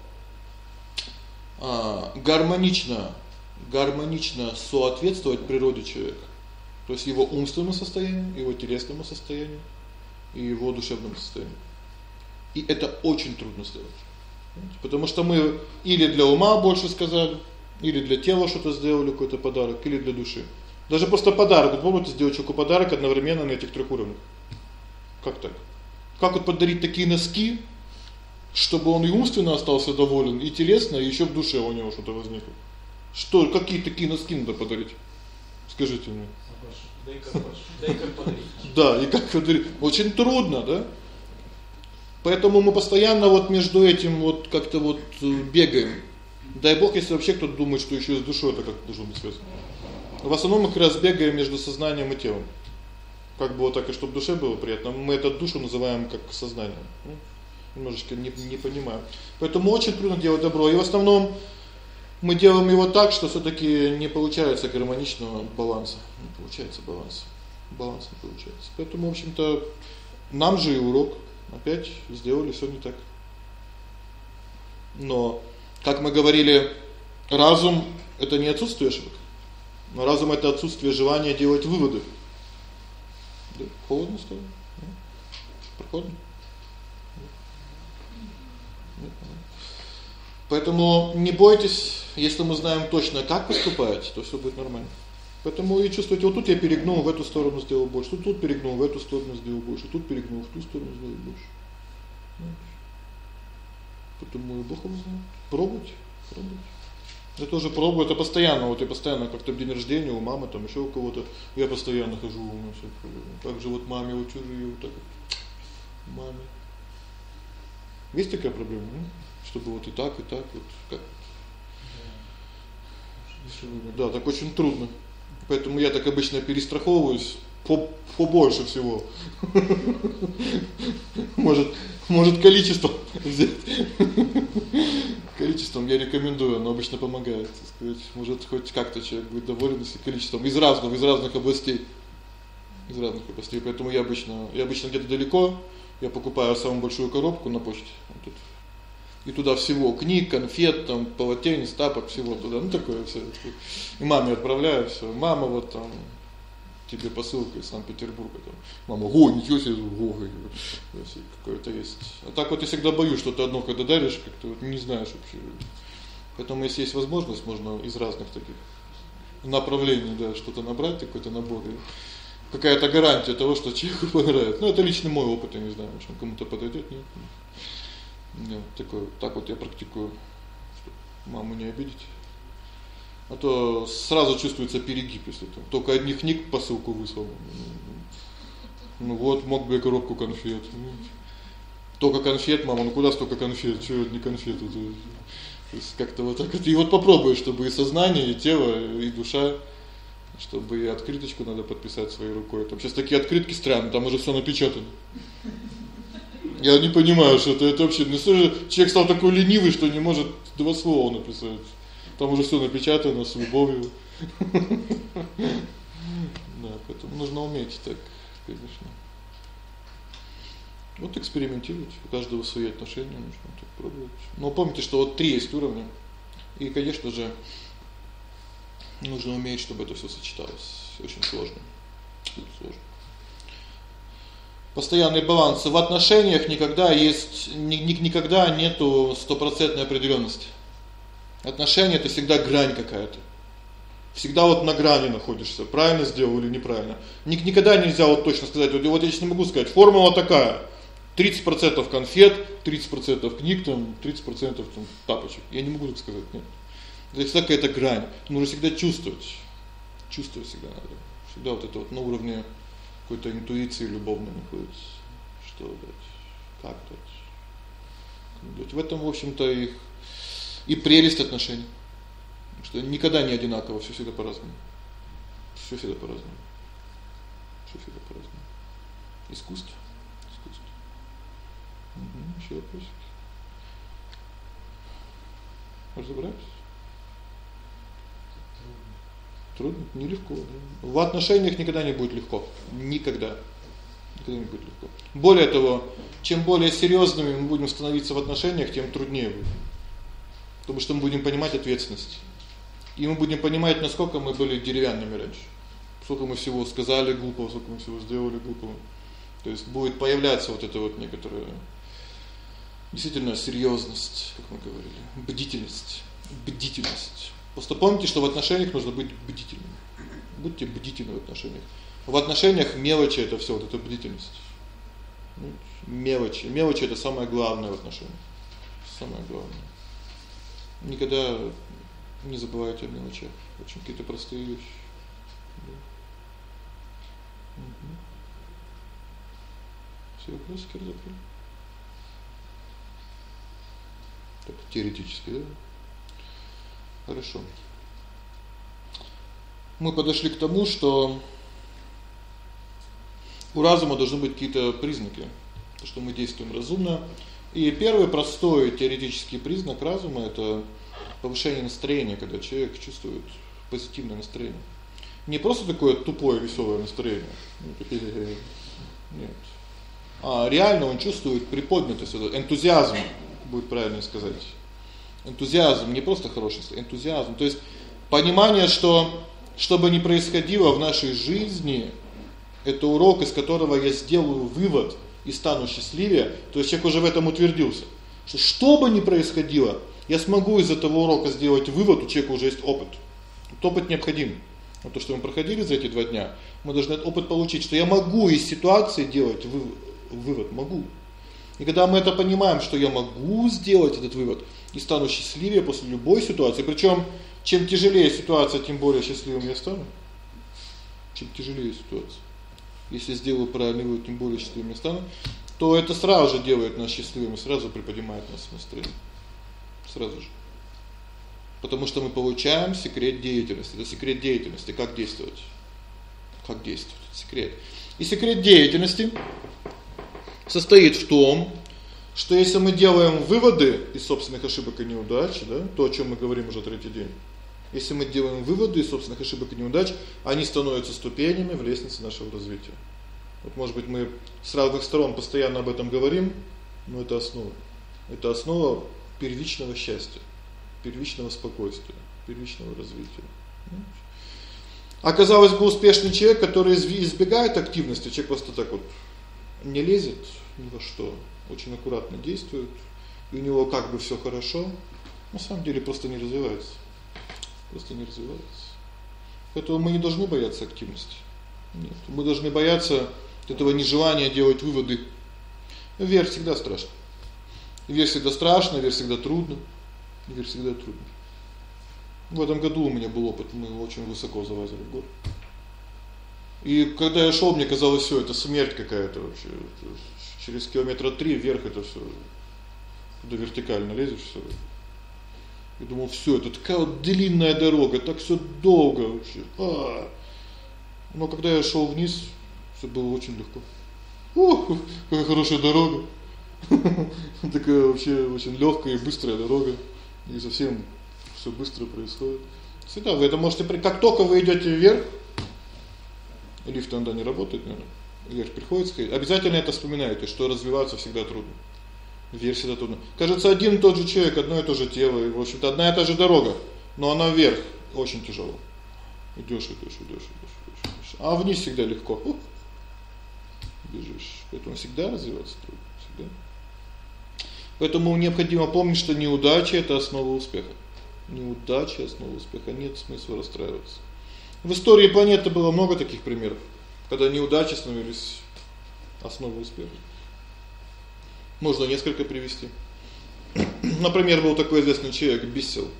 гармонично соответствовать природе человека. То есть его умственному состоянию, его телесному состоянию и его душевному состоянию. И это очень трудно сделать. Потому что мы или для ума больше сказали, или для тела что-то сделали, какой-то подарок, или для души. Даже просто подарок, вот попробуйте сделать человеку подарок одновременно на этих трех уровнях. Как так? Как вот подарить такие носки, чтобы он и умственно остался доволен, и телесно, и ещё в душе у него что-то возникло? Что, какие такие носки надо подарить? Скажите мне. Да и как подарить? Да, и как подарить? Очень трудно, да? Поэтому мы постоянно вот между этим вот как-то вот бегаем. Дай Бог, если вообще кто-то думает, что ещё и с душой это как-то должно быть связано. В основном мы как раз бегаем между сознанием и телом. Как бы вот так, и чтобы душе было приятно. Мы эту душу называем как сознание. Немножечко не понимаю. Поэтому очень трудно делать добро. И в основном мы делаем его так, что всё-таки не получается гармоничного баланса. Не получается баланс. Баланс не получается. Поэтому, в общем-то, нам же и урок. Опять сделали всё не так. Но, как мы говорили, разум это не отсутствие ошибок. Но разум это отсутствие желания делать выводы. Да, холодно стало. Прохладно. Поэтому не бойтесь, если мы знаем точно, как поступать, то всё будет нормально. Поэтому и чувствуете, вот тут я перегнул, в эту сторону сделал больше, тут перегнул, в эту сторону сделал больше, тут перегнул, в ту сторону сделал больше. Поэтому и Бог его знает. Пробуйте. Я тоже пробую, это постоянно, вот я постоянно как-то в день рождения у мамы, там ещё у кого-то, я постоянно хожу, ну всё. Как же вот маме вот чужие вот так вот. Маме. Есть такая проблема, чтобы вот и так вот как. Да, так очень трудно. Поэтому я так обычно перестраховываюсь побольше всего. Может количество взять. Количеством я рекомендую, оно обычно помогает, так сказать. Может хоть как-то человек будет доволен с количеством из разных областей. Поэтому я обычно где-то далеко, я покупаю самую большую коробку на почте. Вот тут. И туда всего книг, конфет, там полотенец, тапок, всего туда. Ну такое всё. И маме отправляю всё. Мама, вот там тебе посылка из Санкт-Петербурга там. Мама: "О, ничего себе, ого". Какое-то есть. А так вот я всегда боюсь, что ты одно когда даришь, как-то вот не знаешь вообще. Поэтому если есть возможность, можно из разных таких направлений, да, что-то набрать, какой-то набор. И какая-то гарантия того, что человеку понравится. Ну это лично мой опыт, я не знаю, может кому-то подойдёт, нет. Нет, такое, так вот я практикую, чтобы маму не обидеть. А то сразу чувствуется перегиб, если там только одних книг посылку выслал. Ну вот, мог бы и коробку конфет. Только конфет, мама, ну куда столько конфет? Что одни конфеты? То есть как-то вот так вот. И вот попробуй, чтобы и сознание, и тело, и душа, чтобы и открыточку надо подписать своей рукой. Там сейчас такие открытки странные, там уже всё напечатано. Я не понимаю, что это вообще, ну что же человек стал такой ленивый, что не может два слова написать. Там уже всё напечатано с любовью. Да, поэтому нужно уметь так, конечно. Вот экспериментировать, у каждого свои отношения, нужно так пробовать. Но помните, что вот 3 есть уровня. И, конечно же, нужно уметь, чтобы это всё сочеталось. Очень сложно. Очень сложно. Постоянный баланс в отношениях никогда нету стопроцентной определённости. Отношения это всегда грань какая-то. Всегда вот на грани находишься, правильно сделал или неправильно. Никогда нельзя вот точно сказать. Вот я сейчас не могу сказать, формула такая: 30% конфет, 30% книг, там 30% там тапочек. Я не могу так сказать, нет. Это всегда какая-то грань. Нужно всегда чувствовать. Чувствовать всегда надо. Всегда вот это вот на уровне какой-то интуиции любовной находится. Что дать? Как дать? В этом, в общем-то, и прелесть отношений. Что никогда не одинаково, всё всегда по-разному. Всё всегда по-разному. Всё всегда по-разному. Искусство. Ещё вопросы? Разобрались? Трудно, нелегко, да. В отношениях никогда не будет легко. Никогда. Никогда не будет легко. Более того, чем более серьёзными мы будем становиться в отношениях, тем труднее будет. Потому что мы будем понимать ответственность. И мы будем понимать, насколько мы были деревянными раньше. Сколько мы всего сказали глупого, сколько мы всего сделали глупого. То есть будет появляться вот это вот некоторая действительно серьёзность, как мы говорили, бдительность. Просто помните, что в отношениях нужно быть бдительным. Будьте бдительны в отношениях. В отношениях мелочи это всё, вот эта бдительность. Мелочи это самое главное в отношениях. Самое главное. Никогда не забывайте о мелочах. Очень какие-то простые вещи. Да. Все вопросы закрыли. Так теоретически, да? Хорошо. Мы подошли к тому, что у разума должны быть какие-то признаки, что мы действуем разумно. И первый простой теоретический признак разума это повышение настроения, когда человек чувствует позитивное настроение. Не просто такое тупое весёлое настроение. Нет. А реально он чувствует приподнятость, энтузиазм, будет правильно сказать. Энтузиазм, не просто хороший, энтузиазм. То есть понимание, что бы ни происходило в нашей жизни, это урок, из которого я сделаю вывод и стану счастливее. То есть человек уже в этом утвердился. Что бы ни происходило, я смогу из этого урока сделать вывод, у человека уже есть опыт. Этот опыт необходим. Вот то, что мы проходили за эти 2 дня, мы должны этот опыт получить, что я могу из ситуации делать вывод, могу. И когда мы это понимаем, что я могу сделать этот вывод и стану счастливее после любой ситуации, причём чем тяжелее ситуация, тем более счастливым я стану. Чем тяжелее ситуация. Если сделаю правильный вывод, тем более счастливым я стану, то это сразу же делает нас счастливыми, сразу приподнимает нас в настроение. Сразу же. Потому что мы получаем секрет деятельности. Это секрет деятельности, как действовать. Как действовать, секрет. И секрет деятельности состоит в том, что если мы делаем выводы из собственных ошибок и неудач, да, то, о чём мы говорим уже 3-й день. Если мы делаем выводы из собственных ошибок и неудач, они становятся ступенями в лестнице нашего развития. Вот, может быть, мы с разных сторон постоянно об этом говорим, но это основа. Это основа первичного счастья, первичного спокойствия, первичного развития. Оказалось бы, успешный человек, который избегает активности, человек просто так вот не лезет ни во что, очень аккуратно действует, и у него как бы всё хорошо, на самом деле просто не развивается. Просто не развивается. Поэтому мы не должны бояться активности. Нет, мы должны бояться этого нежелания делать выводы. Вверх всегда страшно. Вверх всегда страшно, вверх всегда трудно. Вверх всегда трудно. В этом году у меня был опыт, мы очень высоко залазили в гору. И когда я шёл, мне казалось, всё, это смерть какая-то вообще. Через километра 3 вверх это всё. Туда вертикально лезешь всё. Я думал, всё, это такая вот длинная дорога, так всё долго вообще. Но когда я шёл вниз, всё было очень легко. Какая хорошая дорога. Такая вообще очень лёгкая и быстрая дорога. И совсем всё быстро происходит. Всегда вы это можете, как только вы идёте вверх, лифт иногда не работает, наверное. Вверх приходится ходить. Обязательно это вспоминайте, что развиваться всегда трудно. Вверх всегда трудно. Кажется, один и тот же человек, одно и то же тело, и в общем-то одна и та же дорога, но она вверх очень тяжело. Идёшь. А вниз всегда легко. Бежишь. Поэтому всегда развиваться трудно, всегда. Поэтому необходимо помнить, что неудача это основа успеха. Неудача основа успеха, нет смысла расстраиваться. В истории планеты было много таких примеров, когда неудачи становились основой успеха. Можно несколько привести. Например, был такой известный человек Биссел.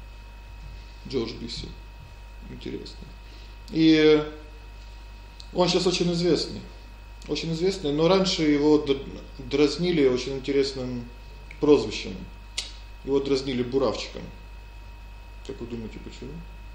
Джордж Биссел. Интересно. И он сейчас очень известный. Очень известный, но раньше его дразнили очень интересным прозвищем. Его дразнили буравчиком. Как вы думаете, почему?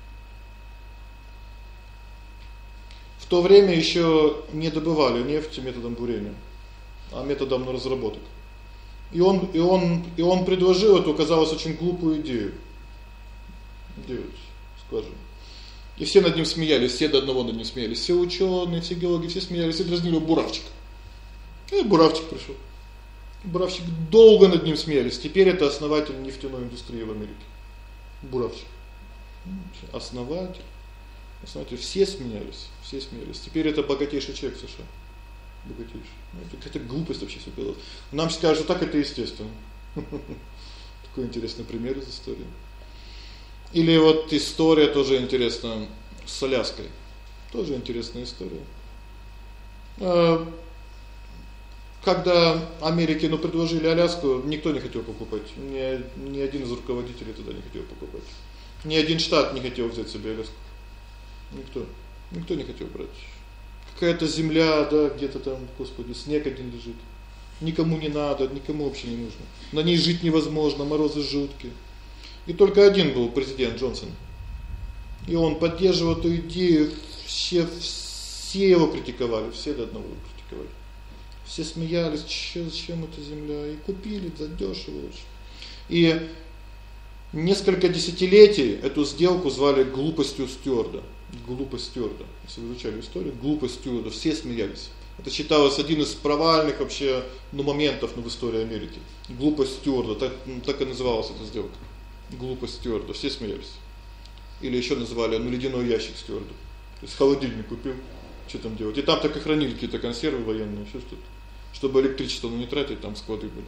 В то время ещё не добывали нефть методом бурения, а методом разработок. И он предложил эту, казалось, очень глупую идею. Делать, скажем. И все над ним смеялись, все до одного над ним смеялись. Все учёные, все геологи, все смеялись, и дразнили его буравчик. И буравчик пришёл. Буравчик долго над ним смеялись. Теперь это основатель нефтяной индустрии в Америке. Буравчик. Основатель. Все смеялись, все смеялись. Теперь это богатейший человек в США. Богатейший. Это какая-то глупость вообще всё было. Нам скажут, что так это естественно. Такой интересный пример из истории. Или вот история тоже интересная с Аляской. Тоже интересная история. Когда Америке, предложили Аляску, никто не хотел покупать. Ни один из руководителей тогда не хотел покупать. Ни один штат не хотел взять себе Аляску. Никто не хотел брать. Какая-то земля, да, где-то там, Господи, снег один лежит. Никому не надо, никому вообще не нужно. На ней жить невозможно, морозы жуткие. И только один был президент Джонсон. И он поддерживал эту идею, все его критиковали, все до одного его критиковали. Все смеялись, зачем эта земля, и купили за дёшево очень. И несколько десятилетий эту сделку звали глупостью стюарда. Глупость стюарда. Если вы изучали историю, глупость стюарда, все смеялись. Это считалось один из провальных вообще, моментов в истории Америки. Глупость стюарда, так и называлась эта сделка. Глупость стюарда, все смеялись. Или ещё называли ледяной ящик стюарда. То есть холодильник купил, что там делать? И там так и хранили какие-то консервы военные, ещё что-то. Чтобы электричество не тратить, там склады были.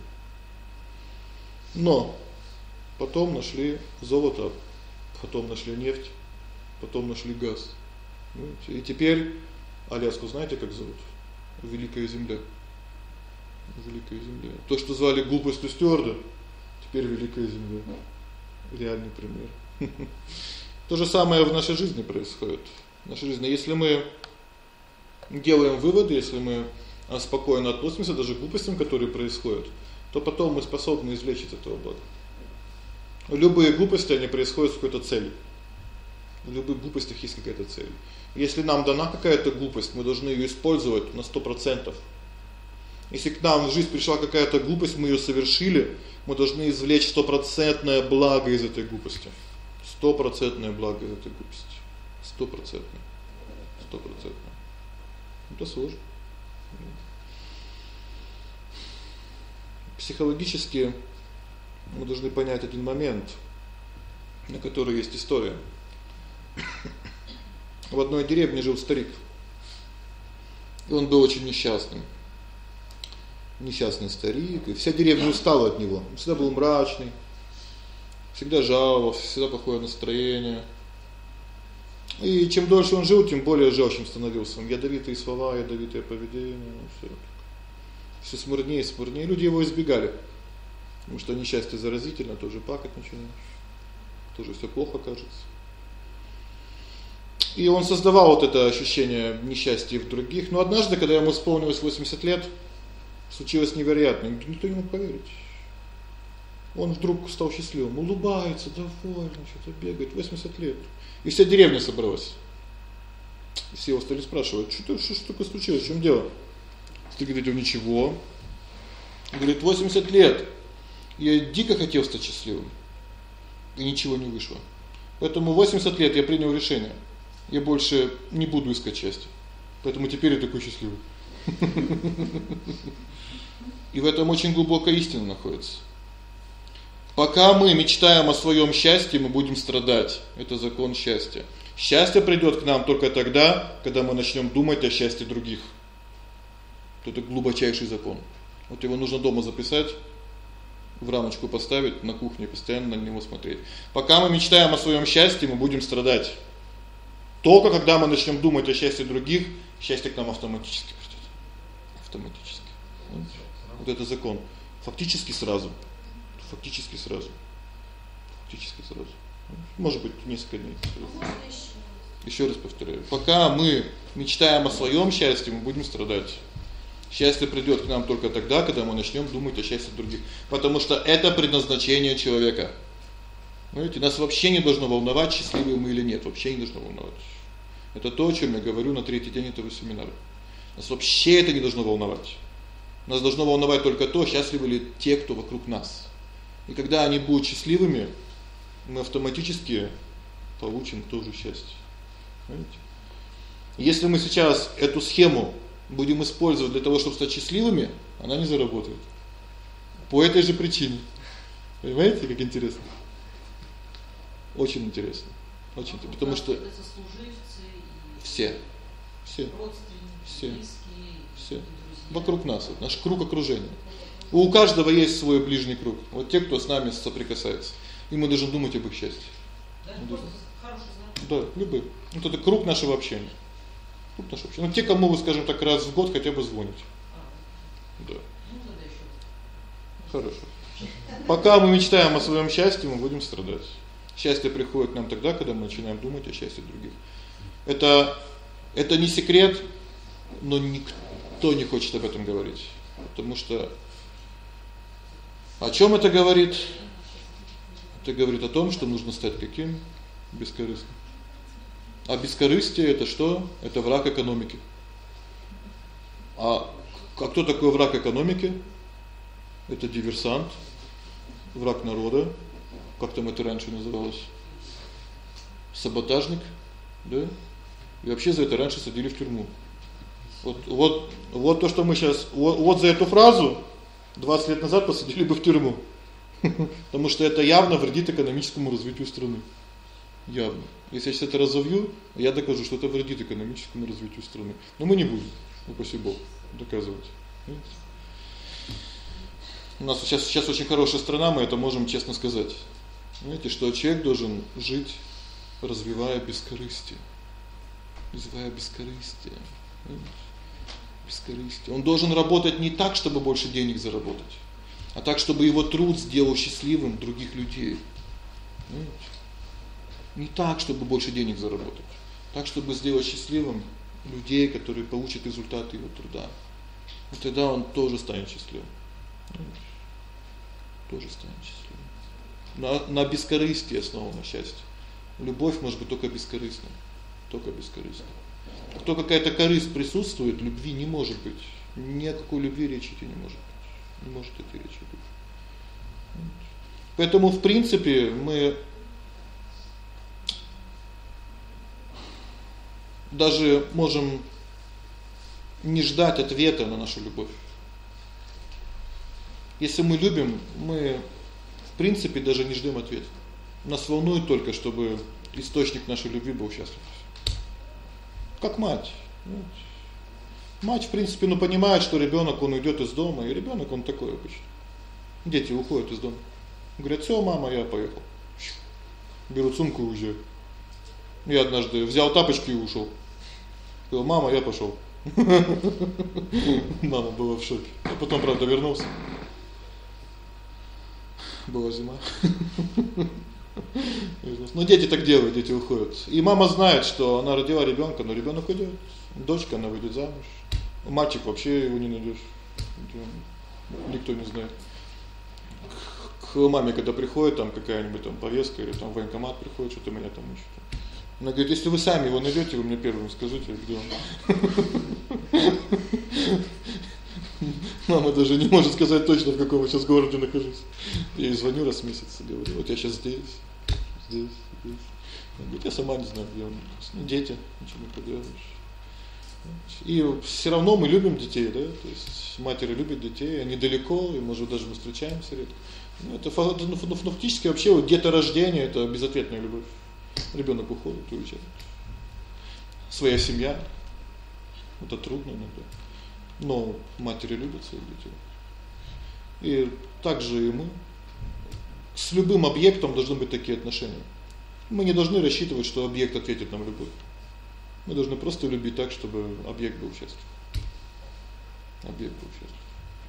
Но потом нашли золото, потом нашли нефть, потом нашли газ. И теперь Аляску знаете, как зовут? Великая земля. Великая земля. То, что звали глупостью стюарда, теперь великая земля. Реальный пример. То же самое в нашей жизни происходит. В нашей жизни, если мы делаем выводы, если мы спокойно относимся даже к глупостям, которые происходят, то потом мы способны извлечь из этого благо. Любые глупости, они происходят с какой-то целью. В любых глупостях есть какая-то цель. Если нам дана какая-то глупость, мы должны её использовать на 100%. Если к нам в жизнь пришла какая-то глупость, мы её совершили, мы должны извлечь 100% благо из этой глупости. 100% благо из этой глупости. 100%. 100%. Это сложно. Психологически Мы должны понять один момент, на который есть история. В одной деревне жил старик. И он был очень несчастным. Несчастный старик, и вся деревня устала от него. Он всегда был мрачный, всегда жаловался, всегда плохое настроение. И чем дольше он жил, тем более жалким становился. Ядовитые слова, ядовитое поведение, всё смурнее и смурнее. Люди его избегали. Потому что несчастье заразительно, тоже плакать начинаешь. Тоже всё плохо кажется. И он создавал вот это ощущение несчастья в других. Но однажды, когда ему исполнилось 80 лет, случилось невероятное. Никто не мог поверить. Он вдруг стал счастливым, улыбается, довольный, что-то бегает, 80 лет. И вся деревня собралась. И все его стали спрашивать: "Что такое случилось? В чём дело?" Ты говоришь: "Ничего". Говорит: "80 лет. Я дико хотел стать счастливым, и ничего не вышло. Поэтому 80 лет я принял решение. Я больше не буду искать счастья. Поэтому теперь я такой счастливый". И в этом очень глубокая истина находится. Пока мы мечтаем о своём счастье, мы будем страдать. Это закон счастья. Счастье придёт к нам только тогда, когда мы начнём думать о счастье других. Это глубочайший закон. Вот его нужно дома записать, в рамочку поставить, на кухне постоянно на него смотреть. Пока мы мечтаем о своём счастье, мы будем страдать. Только когда мы начнём думать о счастье других, счастье к нам автоматически придёт. Автоматически. Вот это закон. Фактически сразу. Фактически сразу. Может быть, несколько дней. Ещё раз повторяю. Пока мы мечтаем о своём счастье, мы будем страдать. Счастье придёт к нам только тогда, когда мы начнём думать о счастье других, потому что это предназначение человека. Знаете, нас вообще не должно волновать, счастливы мы или нет, вообще не должно волновать. Это то, о чём я говорю на третий день этого семинара. Нас вообще это не должно волновать. Нас должно волновать только то, счастливы ли те, кто вокруг нас. И когда они будут счастливыми, мы автоматически получим тоже счастье. Понимаете? Если мы сейчас эту схему будем использовать для того, чтобы стать счастливыми, она не заработает. По этой же причине. Понимаете, как интересно? Очень интересно. Очень, потому что это сослуживцы и все, родственники, все вокруг нас, вот наш круг окружения. У каждого есть свой ближний круг. Вот те, кто с нами соприкасается. И мы должны думать об их счастье. Да, просто хороший знак. Да, любые. Вот это круг нашего общения. Круг нашего общения. Ну те, кому вы, скажем так, раз в год хотя бы звоните. Да. Ну тогда ещё. Хорошо. Пока мы мечтаем о своём счастье, мы будем страдать. Счастье приходит к нам тогда, когда мы начинаем думать о счастье других. Это не секрет, но никто не хочет об этом говорить. Потому что о чём это говорит? Это говорит о том, что нужно стать каким? Бескорыстным. А бескорыстие это что? Это враг экономики. А кто такой враг экономики? Это диверсант, враг народа. Как там это раньше называлось? Саботажник, да? И вообще за это раньше садили в тюрьму. Вот то, что мы сейчас вот за эту фразу 20 лет назад посадили бы в тюрьму. Потому что это явно вредит экономическому развитию страны. Явно. Если я сейчас это разовью, я докажу, что это вредит экономическому развитию страны. Но мы не будем, упаси Бог, доказывать. У нас сейчас очень хорошая страна, мы это можем честно сказать. Знаете, что человек должен жить, развивая бескорыстие. Развивая бескорыстие. Бескорыстие. Он должен работать не так, чтобы больше денег заработать, а так, чтобы его труд сделал счастливым других людей. Понимаете? Не так, чтобы больше денег заработать, так, чтобы сделать счастливым людей, которые получат результаты его труда. И тогда он тоже станет счастливым. Понимаете? Тоже станет счастливым. На бескорыстии основано счастье. Любовь может быть только бескорыстной. Только бескорыстной. Кто какая-то корысть присутствует, любви не может быть. Ни о какой любви речи идти не может быть. Не может идти речи быть. Поэтому, в принципе, мы даже можем не ждать ответа на нашу любовь. Если мы любим, мы принципе даже не ждём ответа. Нас волнует только, чтобы источник нашей любви был счастлив. Как мать. Мать, в принципе, понимает, что ребёнок он уйдёт из дома, и ребёнок он такой обычно. Дети уходят из дома. Говорят: "Всё, мама, я поехал". Берут сумку и уезжают. Я однажды взял тапочки и ушёл. Сказал: "Мама, я пошёл". Мама была в шоке. А потом, правда, вернулся. Была зима. Но дети так делают, дети уходят. И мама знает, что она родила ребёнка, но ребёнок уйдёт. Дочка, она выйдет замуж. Мальчик вообще его не найдёшь. Никто не знает. К маме когда приходит там какая-нибудь там повестка или там в военкомат приходит, что-то меня там ищут. Она говорит: "Если вы сами его найдёте, вы мне первым скажите, где он". Мама даже не может сказать точно, в каком я сейчас городе нахожусь. Я ей звоню раз в месяц, говорю: "Вот я сейчас здесь". Она говорит: "Я сама не знаю, где он". Дети, ничего не поделаешь. И всё равно мы любим детей, да? То есть матери любят детей, они далеко, и может даже мы встречаемся редко. Ну это фактически вообще вот деторождение это безответная любовь. Ребёнок уходит, уезжает. Своя семья. Это трудно иногда. Но матери любят своих детей. И также и мы с любым объектом должны быть такие отношения. Мы не должны рассчитывать, что объект ответит нам любовью. Мы должны просто любить так, чтобы объект был счастлив. Объект был счастлив.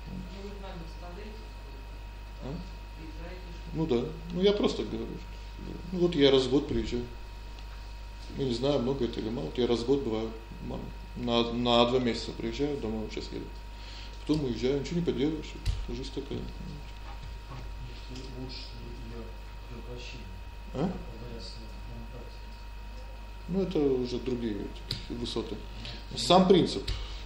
Ну да. Ну я просто говорю, что ну вот я раз в год приезжаю. Я не знаю, много это или мало. Вот я раз в год бываю на 2 месяца приезжаю, домой сейчас еду. Потом уезжаю, ничего не поделаешь. Жизнь такая. А? Ну это уже другие высоты. Сам принцип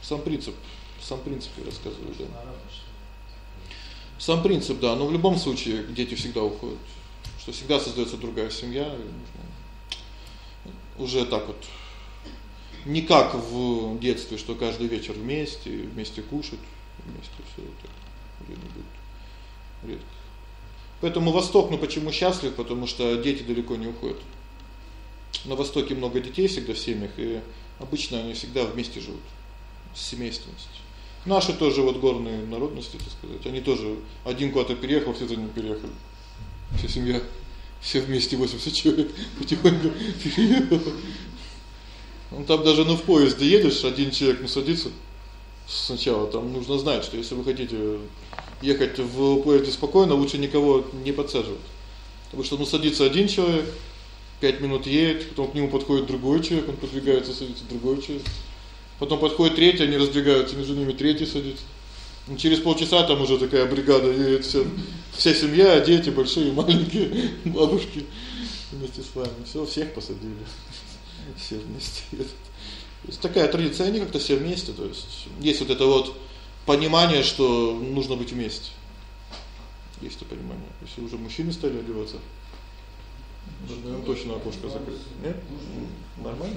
я рассказываю, да. Сам принцип, да, но в любом случае дети всегда уходят. Что всегда создаётся другая семья, и нужно уже так вот не как в детстве, что каждый вечер вместе кушать, вместе всё это уже не будет редко. Поэтому Восток, почему счастлив? Потому что дети далеко не уходят. На Востоке много детей всегда в семьях, и обычно они всегда вместе живут с семейственностью. Наши тоже вот горные народности, так сказать, они тоже один куда-то переехал, все за ним переехали. Вся семья, все вместе 80 человек потихоньку переехали. Ну там даже в поезде едешь, один человек садится. Сначала там нужно знать, что если вы хотите ехать в поезде спокойно, лучше никого не подсаживать. Потому что садится один человек, 5 минут едет, потом к нему подходит другой человек, он подвигается, садится другой человек. Потом подходит третий, они раздвигаются, между ними третий садится. И через полчаса там уже такая бригада едет, вся семья, дети большие и маленькие, бабушки вместе с вами. Всё, всех посадили. Все вместе. То есть такая традиция, они как-то все вместе, то есть вот это вот понимание, что нужно быть вместе. Есть это понимание. Если уже мужчины стали одеваться, нужно точно окошко закрыть. Нет? Нормально?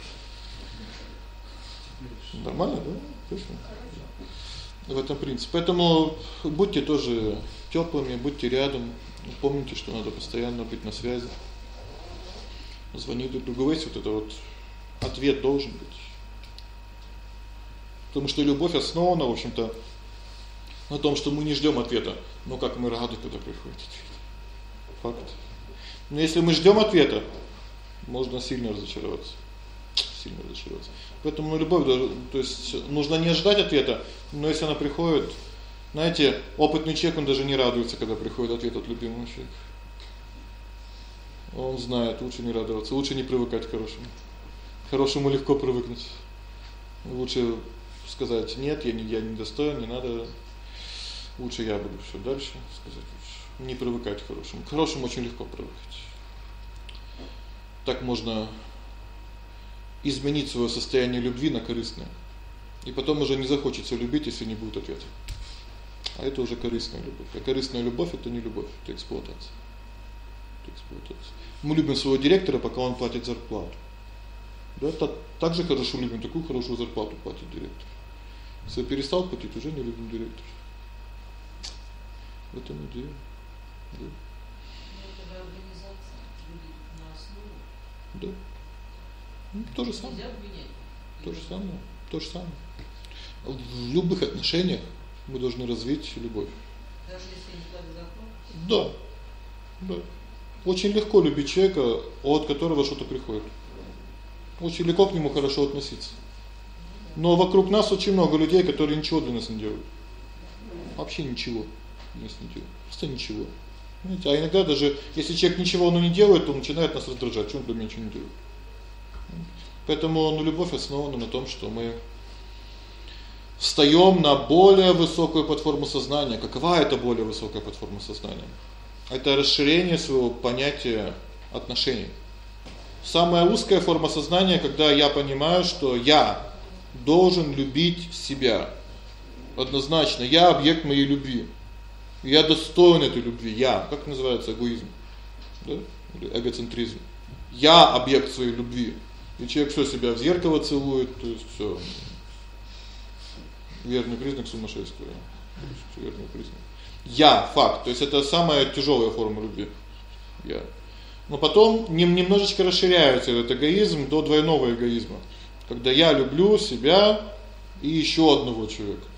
Нормально, да? Точно. В этом принцип. Поэтому будьте тоже тёплыми, будьте рядом. Помните, что надо постоянно быть на связи. Звонить друг другу, вот это вот ответ должен быть. Потому что любовь основана, в общем-то, на том, что мы не ждём ответа, но как мы рады, когда приходит ответ. Факт. Но если мы ждём ответа, можно сильно разочароваться. Поэтому любовь, то есть нужно не ждать ответа, но если она приходит, знаете, опытный человек, он даже не радуется, когда приходит ответ от любимого человека. Он знает, лучше не радоваться, лучше не привыкать к хорошему. К хорошему легко привыкнуть. Лучше сказать: "Нет, я не достоин, не надо. Лучше я буду всё дальше", сказать лучше. Не привыкать к хорошему. К хорошему очень легко привыкать. Так можно изменить своё состояние любви на корыстное. И потом уже не захочется любить, если не будет ответа. А это уже корыстная любовь. А корыстная любовь это не любовь, это эксплуатация. Мы любим своего директора, пока он платит зарплату. Да, так же хорошо любим, такую хорошую зарплату платит директор. Если перестал платить, уже не любим директора. В этом и дело. Да. Да. То же самое. То же самое. То же самое. В любых отношениях мы должны развить любовь. Даже если не так закон? Да. Да. Очень легко любить человека, от которого что-то приходит. Очень легко к нему хорошо относиться. Но вокруг нас очень много людей, которые ничего для нас не делают. Вообще ничего для нас не делают. Просто ничего. Понимаете? А иногда даже если человек ничего не делает, то он начинает нас раздражать, что он для меня ничего не делает. Поэтому любовь основана на том, что мы встаём на более высокую платформу сознания. Какова это более высокая платформа сознания? Это расширение своего понятия отношений. Самая узкая форма сознания, когда я понимаю, что я должен любить себя. Однозначно, я объект моей любви. Я достоин этой любви. Я, как называется эгоизм? Да? Или эгоцентризм. Я объект своей любви. И человек всё себя в зеркало целует, то есть всё. Верный признак сумасшествия. Верный признак. Я факт, то есть это самая тяжёлая форма любви. Я. Но потом немножечко расширяется этот эгоизм до двойного эгоизма, когда я люблю себя и ещё одного человека.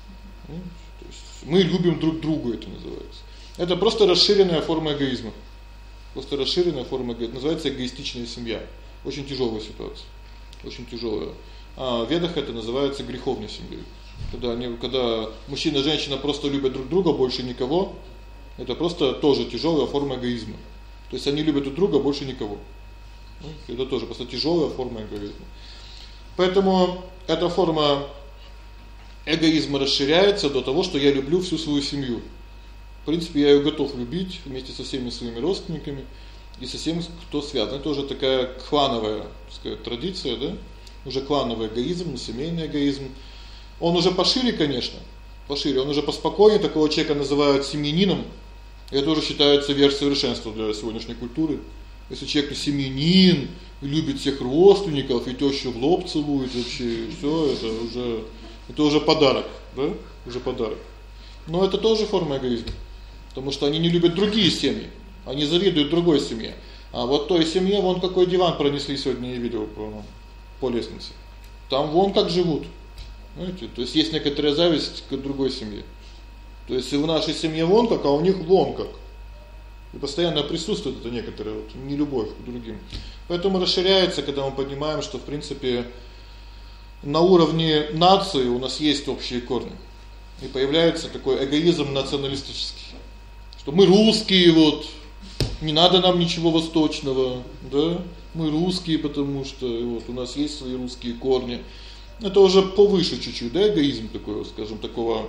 То есть мы любим друг друга, это называется. Это просто расширенная форма эгоизма. Просто расширенная форма эгоизма, называется эгоистичная семья. Очень тяжёлая ситуация. Очень тяжёлая. В Ведах это называется греховной семьей. Когда мужчина и женщина просто любят друг друга, больше никого, это просто тоже тяжёлая форма эгоизма. То есть они любят друг друга, больше никого. Это тоже просто тяжёлая форма эгоизма. Поэтому эта форма эгоизма расширяется до того, что я люблю всю свою семью. В принципе, я её готов любить вместе со всеми своими родственниками и со всеми, кто связан. Это уже такая клановая, так сказать, традиция, да? Уже клановый эгоизм, семейный эгоизм. Он уже пошире, конечно. Пошире, он уже поспокойнее, такого человека называют семьянином. Это уже считается верх совершенства для сегодняшней культуры. Если человек семьянин, любит всех родственников и тёщу в лоб целует, вообще всё, это уже подарок, да? Уже подарок. Но это тоже форма эгоизма. Потому что они не любят другие семьи. Они завидуют другой семье. А вот той семье вон какой диван пронесли сегодня, я видел по лестнице. Там вон как живут. Знаете, то есть некоторая зависть к другой семье. То есть и в нашей семье вон как, а у них вон как. И постоянно присутствует это некоторая нелюбовь к другим. Поэтому расширяется, когда мы понимаем, что в принципе на уровне нации у нас есть общие корни. И появляется такой эгоизм националистический. Что мы русские, вот, не надо нам ничего восточного, да? Мы русские, потому что вот у нас есть свои русские корни. Это уже повыше чуть-чуть, да, эгоизм такой, скажем, такого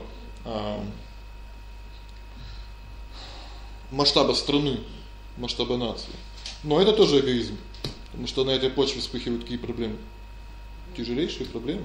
масштаба страны, масштаба нации. Но это тоже эгоизм, потому что на этой почве вспыхивают какие проблемы? Тяжелейшие проблемы.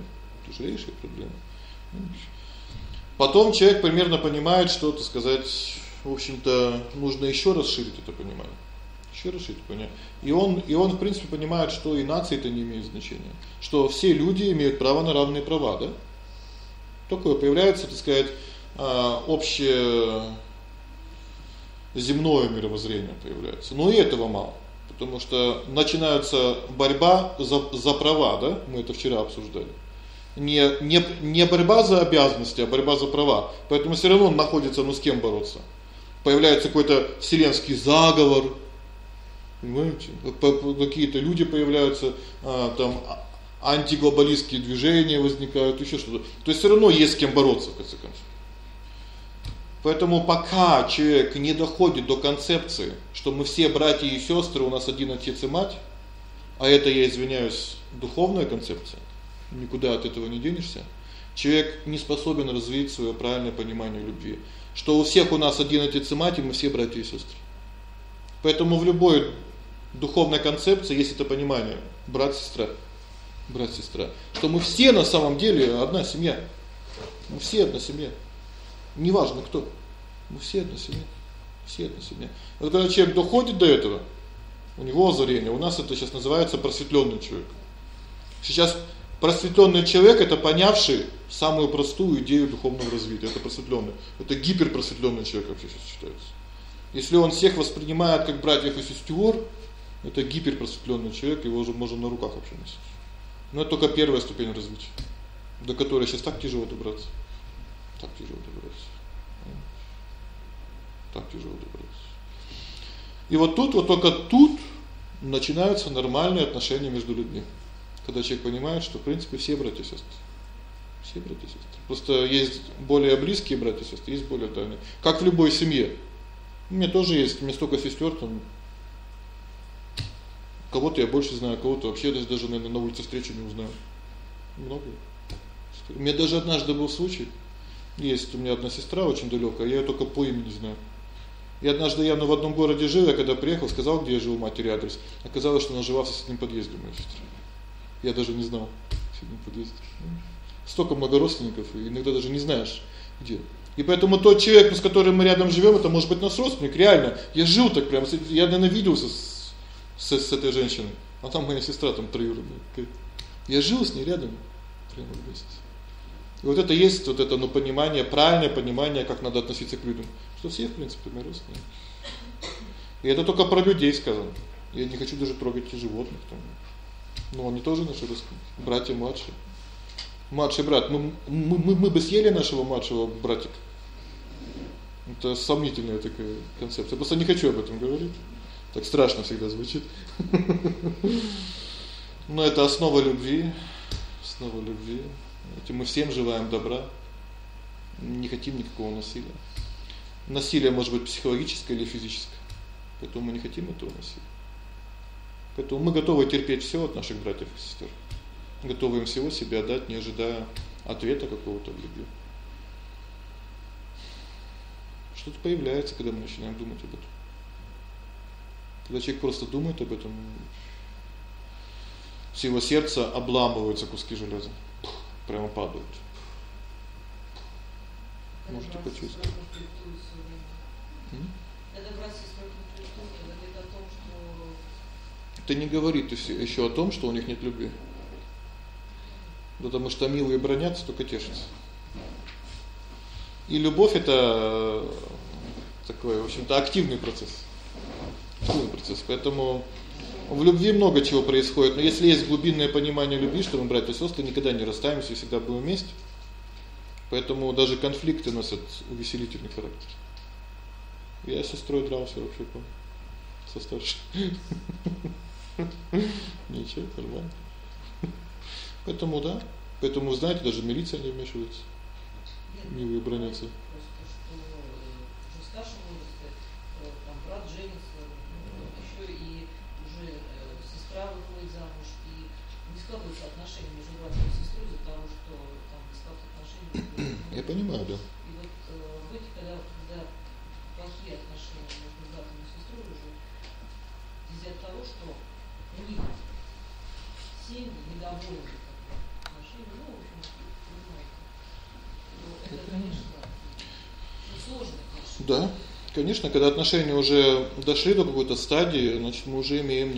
Потом человек примерно понимает, что, так сказать, в общем-то, нужно ещё расширить это понимание. Ещё расширить понимание. И он в принципе понимает, что и нации это не имеет значения, что все люди имеют право на равные права, да? Такое появляется, так сказать, общее земное мировоззрение появляется. Но и этого мало, потому что начинается борьба за права, да? Мы это вчера обсуждали. Не борьба за обязанности, а борьба за права. Поэтому всё равно находится, с кем бороться. Появляется какой-то вселенский заговор. Понимаете? Какие-то люди появляются, там антиглобалистские движения возникают, ещё что-то. То есть всё равно есть с кем бороться, в конце концов. Поэтому пока человек не доходит до концепции, что мы все братья и сестры, у нас один отец и мать, а это, я извиняюсь, духовная концепция, никуда от этого не денешься, человек не способен развить своё правильное понимание любви, что у всех у нас один отец и мать, и мы все братья и сестры. Поэтому в любой духовной концепции есть это понимание: брат-сестра, что мы все на самом деле одна семья. Мы все одна семья. Неважно кто. Мы все одна семья. Все одна семья. Вот когда человек доходит до этого, у него озарение. У нас это сейчас называется просветлённый человек. Сейчас просветлённый человек это понявший самую простую идею духовного развития. Это просветлённый. Это гиперпросветлённый человек вообще сейчас считается. Если он всех воспринимает как братьев и сестер, Это гиперпросветлённый человек, его уже можно на руках вообще носить. Но это только первая ступень развития, до которой сейчас так тяжело добраться. Так тяжело добраться. Так тяжело добраться. И вот тут, вот только тут начинаются нормальные отношения между людьми. Когда человек понимает, что в принципе все братья и сестры. Все братья и сестры. Просто есть более близкие братья и сестры, есть более дальние. Как в любой семье. У меня тоже есть, у меня столько сестер, там кого-то я больше знаю, кого-то вообще даже наверное, на улице встречу не узнаю. Много. У меня даже однажды был случай. Есть у меня одна сестра очень далёкая, я её только по имени знаю. И однажды я в одном городе жил, я когда приехал, сказал, где я живу, матери адрес. Оказалось, что она жила в соседнем подъезде моей сестры. Я даже не знал, в соседнем подъезде. Столько много родственников, и иногда даже не знаешь, где. И поэтому тот человек, с которым мы рядом живём, это может быть наш родственник, реально. Я жил так прямо, я ненавиделся с этой женщиной. А там моя сестра там троюродная. Я жил с ней рядом прямо вместе. И вот это есть вот это, понимание, правильное понимание, как надо относиться к людям, что все, в принципе, мы родственники. И это только про людей сказано. Я не хочу даже трогать животных там. Но они тоже наши родственники, братья младшие. Младший брат, мы бы съели нашего младшего братика. Это сомнительная такая концепция. Я просто не хочу об этом говорить. Так страшно всегда звучит. Но это основа любви, основа любви. Ведь мы всем желаем добра. Не хотим никакого насилия. Насилие может быть психологическое или физическое. Поэтому мы не хотим этого насилия. Поэтому мы готовы терпеть всё от наших братьев и сестер. Готовы им всего себя отдать, не ожидая ответа какого-то в любви. Что-то появляется, когда мы начинаем думать об этом. Когда человек просто думает об этом, с его сердца обламываются куски железа. Прямо падают. Можете почувствовать. Это братство говорит о том, что это не говорит ещё о том, что у них нет любви. Потому что милые бранятся, только тешатся. И любовь это такой, в общем-то, активный процесс. Активный процесс. Поэтому в любви много чего происходит, но если есть глубинное понимание любви, что мы братья и сестры, никогда не расстаемся и всегда будем вместе. Поэтому даже конфликты носят увеселительный характер. Я с сестрой дрался вообще, со старшей. Ничего, нормально. Поэтому да. Поэтому, знаете, даже милиция не вмешивается. Милые бранятся. Просто что в старшем возрасте там брат женится, ещё и уже сестра выходит замуж, и не складываются отношения между братом и сестрой из-за того, что там не складываются отношения. Я понимаю, да. И вот быть, когда плохие отношения между братом и сестрой уже из-за того, что у них семьи недовольны отношениями, в общем, понимаете. Это, конечно, сложно, конечно. Да. Конечно, когда отношения уже дошли до какой-то стадии, значит, мы уже имеем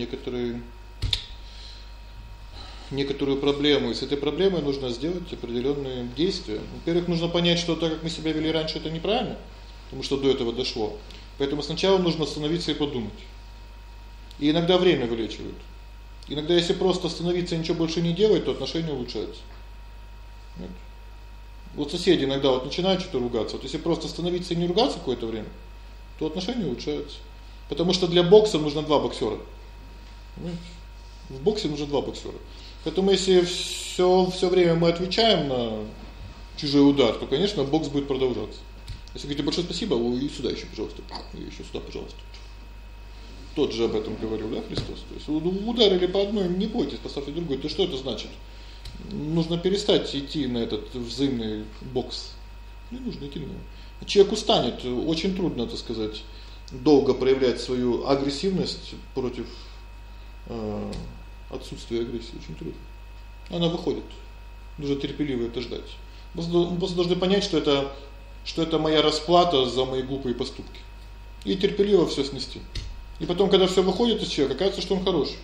некоторую проблему. И с этой проблемой нужно сделать определённые действия. Во-первых, нужно понять, что так, как мы себя вели раньше, это неправильно, потому что до этого дошло. Поэтому сначала нужно остановиться и подумать. И иногда время вылечивает. Иногда если просто остановиться и ничего больше не делать, то отношения улучшаются. Нет. Вот соседи иногда вот начинают что-то ругаться. Вот если просто остановиться и не ругаться какое-то время, то отношения улучшаются. Потому что для бокса нужно 2 боксёра. Понимаете? В боксе нужно 2 боксёра. Поэтому если всё время мы отвечаем на чужой удар, то, конечно, бокс будет продолжаться. Если говорите большое спасибо, и сюда ещё, пожалуйста. И ещё сюда, пожалуйста. Тот же об этом говорил, да, Христос. То есть ударили по одной, не бойтесь, поставьте другой. То что это значит? Нужно перестать идти на этот взаимный бокс. Не нужно идти на него. Человек устанет, очень трудно, так сказать, долго проявлять свою агрессивность против отсутствия агрессии, очень трудно. Она выходит. Нужно терпеливо это ждать. Мы просто должны понять, что это моя расплата за мои глупые поступки. И терпеливо всё снести. И потом, когда всё выходит из человека, кажется, что он хороший.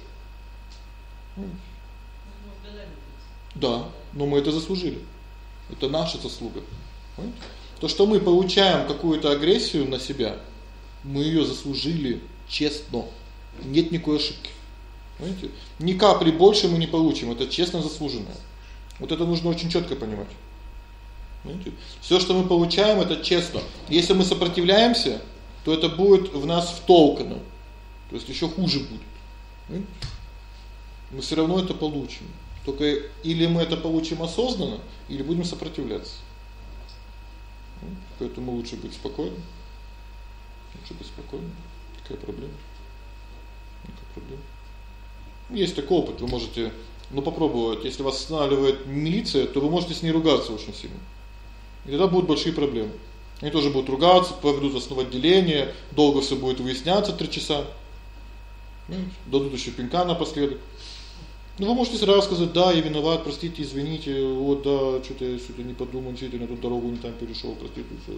Да, но мы это заслужили. Это наша заслуга. Понимаете? То, что мы получаем какую-то агрессию на себя, мы её заслужили честно. Нет никакой ошибки. Понимаете? Ни капли больше мы не получим, это честно заслуженное. Вот это нужно очень чётко понимать. Понимаете? Всё, что мы получаем, это честно. Если мы сопротивляемся, то это будет в нас втолкано. То есть ещё хуже будет. Понимаете? Мы всё равно это получим. Только или мы это получим осознанно, или будем сопротивляться. Поэтому лучше быть спокойным. Лучше быть спокойным. Какая проблема? Никакой проблемы. Есть такой опыт, вы можете, попробовать. Если вас останавливает милиция, то вы можете с ней ругаться очень сильно. И тогда будут большие проблемы. Они тоже будут ругаться, поведут вас в отделение, долго всё будет выясняться 3 часа. Дадут ещё пинка напоследок. Вы можете сразу сказать: "Да, я виноват, простите, извините. Вот да, что-то я сюда не подумал, действительно, эту дорогу не там перешёл, простите, всё".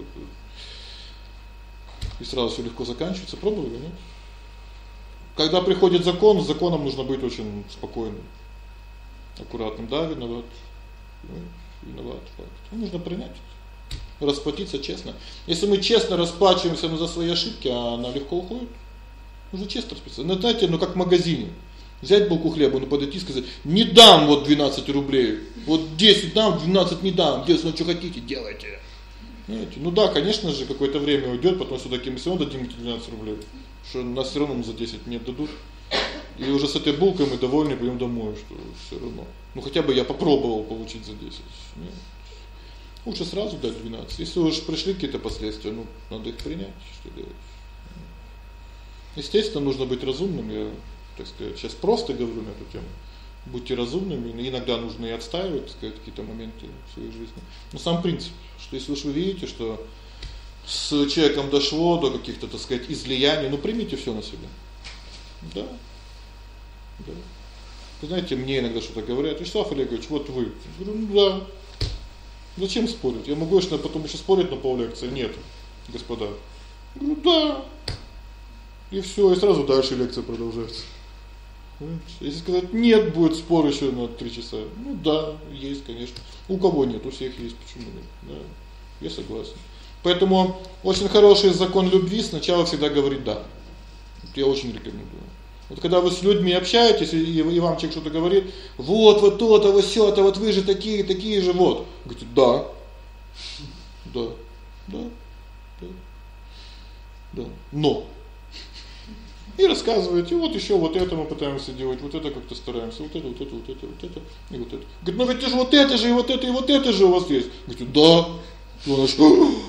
И сразу всё легко заканчивается. Пробовали, нет? Когда приходит закон, с законом нужно быть очень спокойным, аккуратным. Да, виноват. Виноват, факт. Нужно принять это. Расплатиться честно. Если мы честно расплачиваемся за свои ошибки, она легко уходит. Нужно честно расплатиться. Знаете, как в магазине. Взять булку хлеба, подойти и сказать: "Не дам вот 12 рублей. Вот 10 дам, 12 не дам. Если что хотите, делайте". Знаете? Да, конечно же, какое-то время уйдёт, потом всё-таки мы всё равно дадим эти 12 рублей. Что нас всё равно за 10 не отдадут. И уже с этой булкой мы довольны, пойдём домой, что всё равно. Хотя бы я попробовал получить за 10. Нет. Лучше сразу дать 12. Если уж пришли какие-то последствия, надо их принять, что делать. Естественно, нужно быть разумным. Я, так сказать, сейчас просто говорю на эту тему. Будьте разумными, иногда нужно и отстаивать, так сказать, какие-то моменты в своей жизни. Но сам принцип, что если уж вы видите, что с человеком дошло до каких-то, так сказать, излияний, примите всё на себя. Да. Да. Вы знаете, мне иногда что-то говорят: "Вячеслав Олегович, вот вы". Я говорю: "Да. Зачем спорить? Я могу что потом ещё спорить на поллекции". Нет, господа. Я говорю: "Да". И всё, и сразу дальше лекция продолжается. Если сказать: "Нет, будет спор ещё на 3 часа". Да, есть, конечно. У кого нет, у всех есть, почему нет? Да. Я согласен. Поэтому очень хороший закон любви сначала всегда говорить "да". Я очень рекомендую. Вот когда вы с людьми общаетесь, и вам человек что-то говорит: вот то-то, вот сё-то, вот вы же такие же, вот. Говорите: "Да". Да. Да. Да. Да. Но и рассказываете: "Вот ещё вот это мы пытаемся делать, вот это как-то стараемся, вот это и вот это". Говорит: "Ведь же вот это же и вот это же у вас есть". Говорите: "Да". Он аж: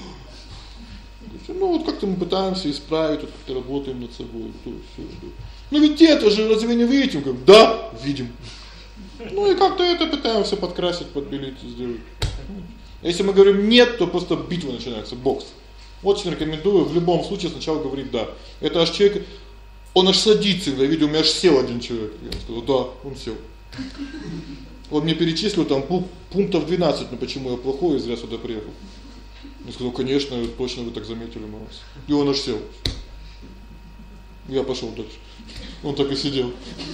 вот как-то мы пытаемся исправить, вот как-то работаем над собой, то всё. Ведь это же, разве вы не видите? Говорю: "Да, видим". И как-то это пытаемся подкрасить, подбелить, сделать. Если мы говорим "нет", то просто битва начинается, бокс. Очень рекомендую в любом случае сначала говорить "да". Это аж человек, он аж садится, я видел, у меня аж сел один человек. Я сказал: "Да", он сел. Он мне перечислил там пунктов 12, почему я плохой и зря сюда приехал. Я сказал: "Конечно, точно вы так заметили, Марс". И он аж сел. Я пошёл дальше. Он так и сидел.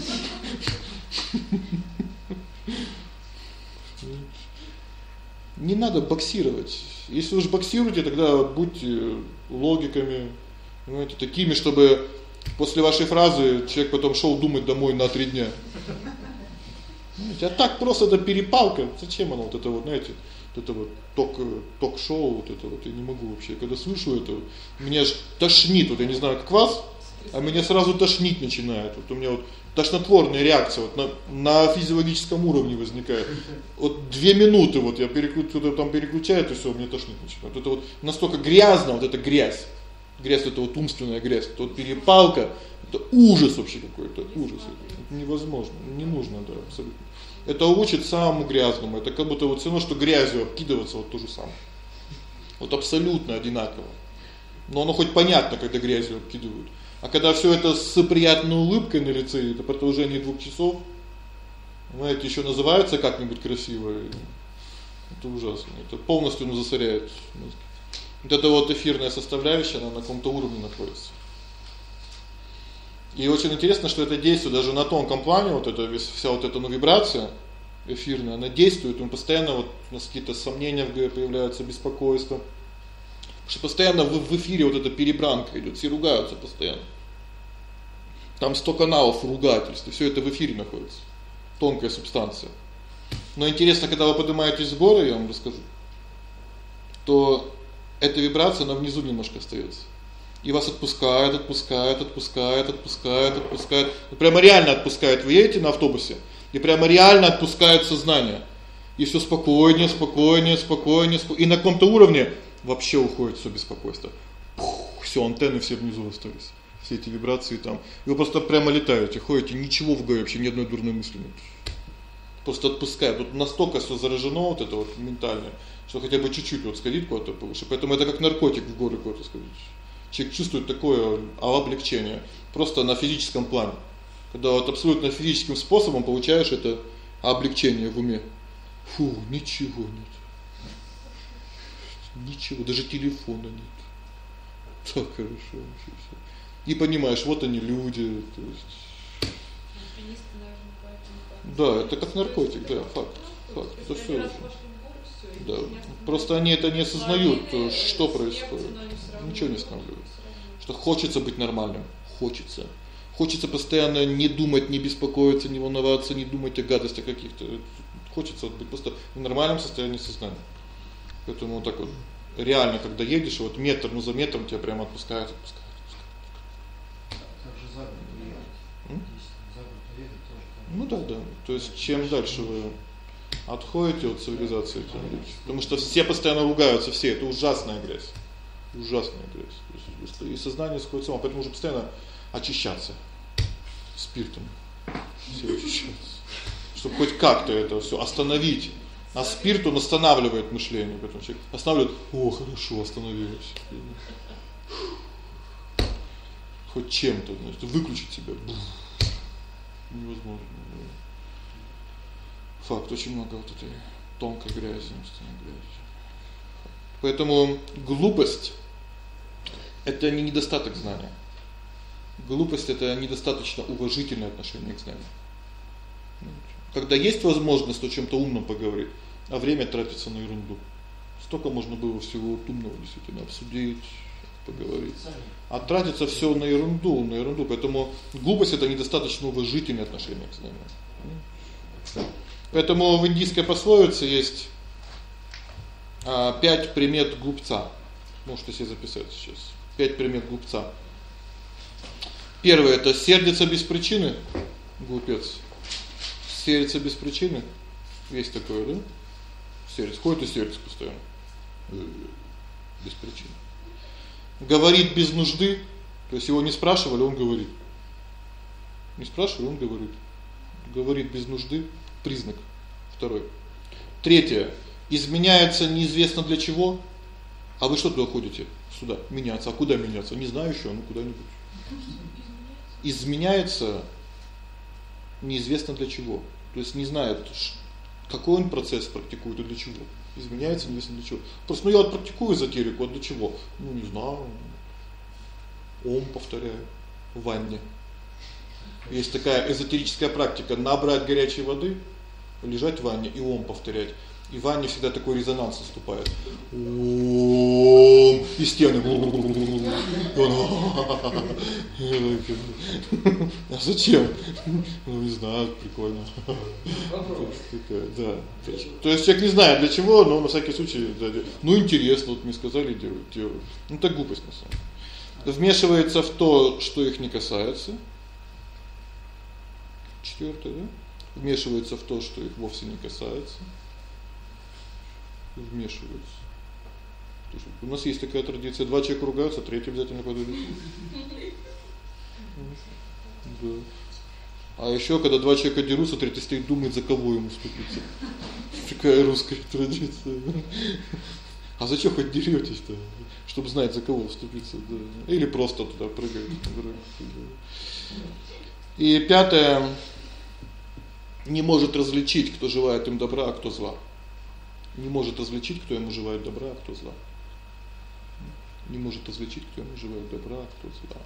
Не надо боксировать. Если уж боксируете, тогда будьте логиками, понимаете, такими, чтобы после вашей фразы человек потом шёл думать домой на 3 дня. А так просто это перепалка. Зачем оно вот это вот, знаете, вот это вот ток-шоу, вот это вот я не могу вообще. Когда слышу это, меня аж тошнит. Вот я не знаю, как вас, а меня сразу тошнить начинает. Вот у меня вот тошнотворная реакция вот на физиологическом уровне возникает. Вот 2 минуты вот я переключаю, и всё, мне тошнить начинает. Это вот настолько грязно, вот эта грязь. Грязь это вот умственная грязь, это вот перепалка, это ужас вообще какой-то, ужас. Это невозможно, не нужно, да, абсолютно. Это учит самому грязному. Это как будто вот всё равно, что грязью обкидываться, вот то же самое. Вот абсолютно одинаково. Но оно хоть понятно, когда грязью обкидывают. А когда всё это с приятной улыбкой на лице, это продолжение 2 часов, знаете, ещё называется как-нибудь красиво. Это ужасно. Это полностью засоряет мозг. Вот эта вот эфирная составляющая, она на каком-то уровне находится. И очень интересно, что это действует даже на тонком плане, вот эта вся вот эта вибрация эфирная, она действует, мы постоянно вот у нас какие-то сомнения в голове появляются, беспокойство. Что постоянно в эфире вот эта перебранка идёт, все ругаются постоянно. Там 100 каналов ругательств, и всё это в эфире находится. Тонкая субстанция. Но интересно, когда вы поднимаетесь в горы, я вам расскажу, то эта вибрация, она внизу немножко остаётся. И вас отпускает. Прямо реально отпускает. Вы едете на автобусе, и прямо реально отпускает сознание. И всё спокойнее. И на каком-то уровне вообще уходит всё беспокойство. Всё, антенны все внизу остались. Все эти вибрации там. И вы просто прямо летаете, ходите, ничего в голове вообще, ни одной дурной мысли нет. Просто отпускает. Вот настолько всё заражено вот это вот ментальное, что хотя бы чуть-чуть вот сходить куда-то повыше. Поэтому это как наркотик в горы куда-то сходить. Человек чувствует такое облегчение просто на физическом плане. Когда вот абсолютно физическим способом получаешь это облегчение в уме. Фу, ничего нет. Ничего, даже телефона нет. Так хорошо вообще всё. И понимаешь, вот они люди, то есть. Да, это как наркотик, да, факт. Это всё. Да. Просто они это не осознают, что происходит. Ничего не останавливается. Что хочется быть нормальным, хочется. Хочется постоянно не думать, не беспокоиться, не волноваться, не думать о гадостях каких-то. Хочется быть просто в нормальном состоянии сознания. Поэтому вот так вот реально, когда едешь, вот метр за метром тебя прямо отпускает. Как же за город ехать? За город ехать тоже. Ну да. То есть чем дальше вы отходите от цивилизации, тем лучше. Потому что все постоянно ругаются, все, это ужасная грязь. Ужасная грязь. И сознание сходит с ума, поэтому нужно постоянно очищаться спиртом. Все очищаться. Чтобы хоть как-то это всё остановить. А спирт он останавливает мышление, поэтому человек останавливает: "О, хорошо, остановилось". Хоть чем-то, значит, выключить себя. Невозможно. Факт, очень много вот этой тонкой грязи. Поэтому глупость это не недостаток знания. Глупость это недостаточно уважительное отношение к знанию. Когда есть возможность о чём-то умном поговорить, а время тратится на ерунду. Столько можно было всего умного действительно обсудить, поговорить. А тратится всё на ерунду. Поэтому глупость это недостаточно уважительное отношение к знанию. Поэтому в индийской пословице есть 5 примет глупца. Можете себе записать сейчас. 5 примет глупца. Первое это сердится без причины, глупец. Сердится без причины. Есть такое, да? Сердце ходит и сердце постоянно. Без причины. Говорит без нужды, то есть его не спрашивали, он говорит. Не спрашивали, он говорит. Говорит без нужды, признак второй. Третье. Изменяется неизвестно для чего. А вы что туда ходите? Сюда меняться. А куда меняться? Не знаю ещё, ну куда-нибудь. Изменяется неизвестно для чего. То есть не знает, какой он процесс практикует и для чего. Изменяется неизвестно для чего. Просто я вот практикую эзотерику, а для чего? Ну не знаю. Ом повторяю в ванне. Есть такая эзотерическая практика: набрать горячей воды, лежать в ванне и ом повторять. И в ванне всегда такой резонанс наступает. Ом, и стены. А зачем? Ну не знаю, прикольно. Да. То есть человек не знает для чего, но на всякий случай, да, ну интересно, вот мне сказали делать. Ну это глупость на самом деле. Вмешивается в то, что их не касается. Четвёртое, да? Вмешивается в то, что их вовсе не касается. Вмешивается. То есть у нас есть такая традиция: 2 человека ругаются, третий обязательно подойдет. Да. А ещё когда 2 человека дерутся, третий стоит, думает, за кого ему вступиться. Такая русская традиция. А зачем хоть дерётесь-то? Чтобы знать, за кого вступиться, да. Или просто туда прыгать. И пятое. Не может различить, кто желает им добра, а кто зла. Не может различить, кто ему желает добра, а кто зла. Не может различить, кто ему желает добра, а кто зла.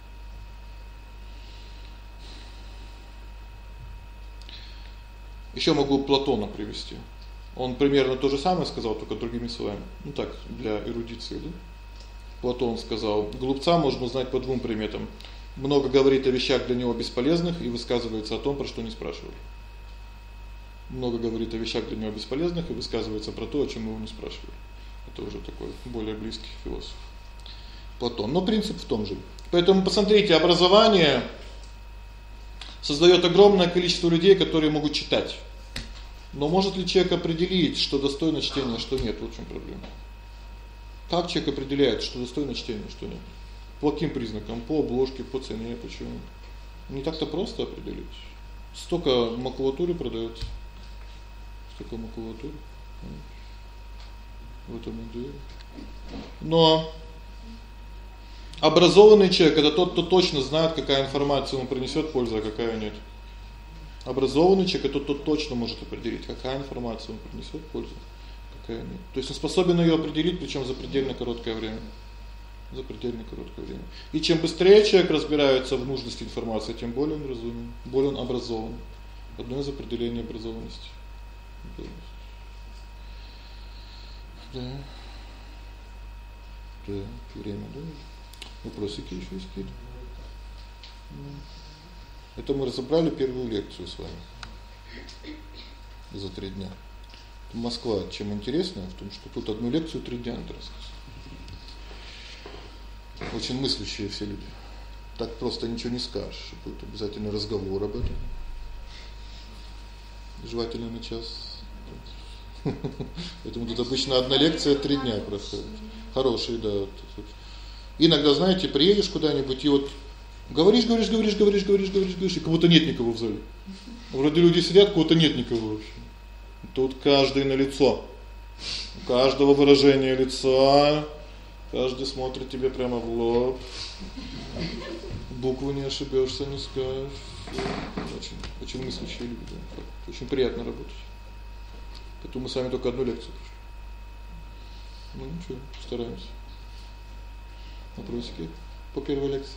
Ещё могу Платона привести. Он примерно то же самое сказал, только другими словами. Ну так, для эрудиции, да? Платон сказал: глупца можно узнать по 2 приметам: много говорит о вещах для него бесполезных и высказывается о том, про что не спрашивали. Много говорит о вещах для него бесполезных и высказывается про то, о чем его не спрашивали. Это уже такой более близкий философ. Платон. Но принцип в том же. Поэтому посмотрите, образование создаёт огромное количество людей, которые могут читать. Но может ли человек определить, что достойно чтения, а что нет? Вот в чём проблема. Как человек определяет, что достойно чтения, а что нет? По каким признакам? По обложке, по цене, почему? Не так-то просто определить. Столько макулатуры продаётся. Столько макулатуры. Вот оно дело. Но образованный человек это тот, кто точно знает, какая информация ему принесёт пользу, а какая нет. Образованный человек это тот, кто точно может определить, какая информация ему принесёт пользу, какая нет. То есть он способен её определить, причём за предельно короткое время. За предельно короткое время. И чем быстрее человек разбирается в нужности информации, тем более он разумен, более он образован. Одно из определений образованности. Да. Да, время, да. Вопросы ещё есть какие-то? Это мы разобрали первую лекцию с вами. За 3 дня. Москва чем интересна, в том, что тут одну лекцию 3 дня надо рассказать. Очень мыслящие все люди. Так просто ничего не скажешь, будет обязательно разговор об этом. Желательно на час. Поэтому тут обычно одна лекция 3 дня проходит. Хорошие, да. Иногда, знаете, приедешь куда-нибудь и вот говоришь, и как будто нет никого в зале. Вроде люди сидят, кого-то нет никого вообще. Тут каждый на лицо. У каждого выражение лица, каждый смотрит тебе прямо в лоб. Букву не ошибёшься, не скажешь. Очень мыслящие люди. Очень приятно работать. Поэтому мы с вами только одну лекцию прошли. Ну ничего, стараемся. Вопросики по первой лекции?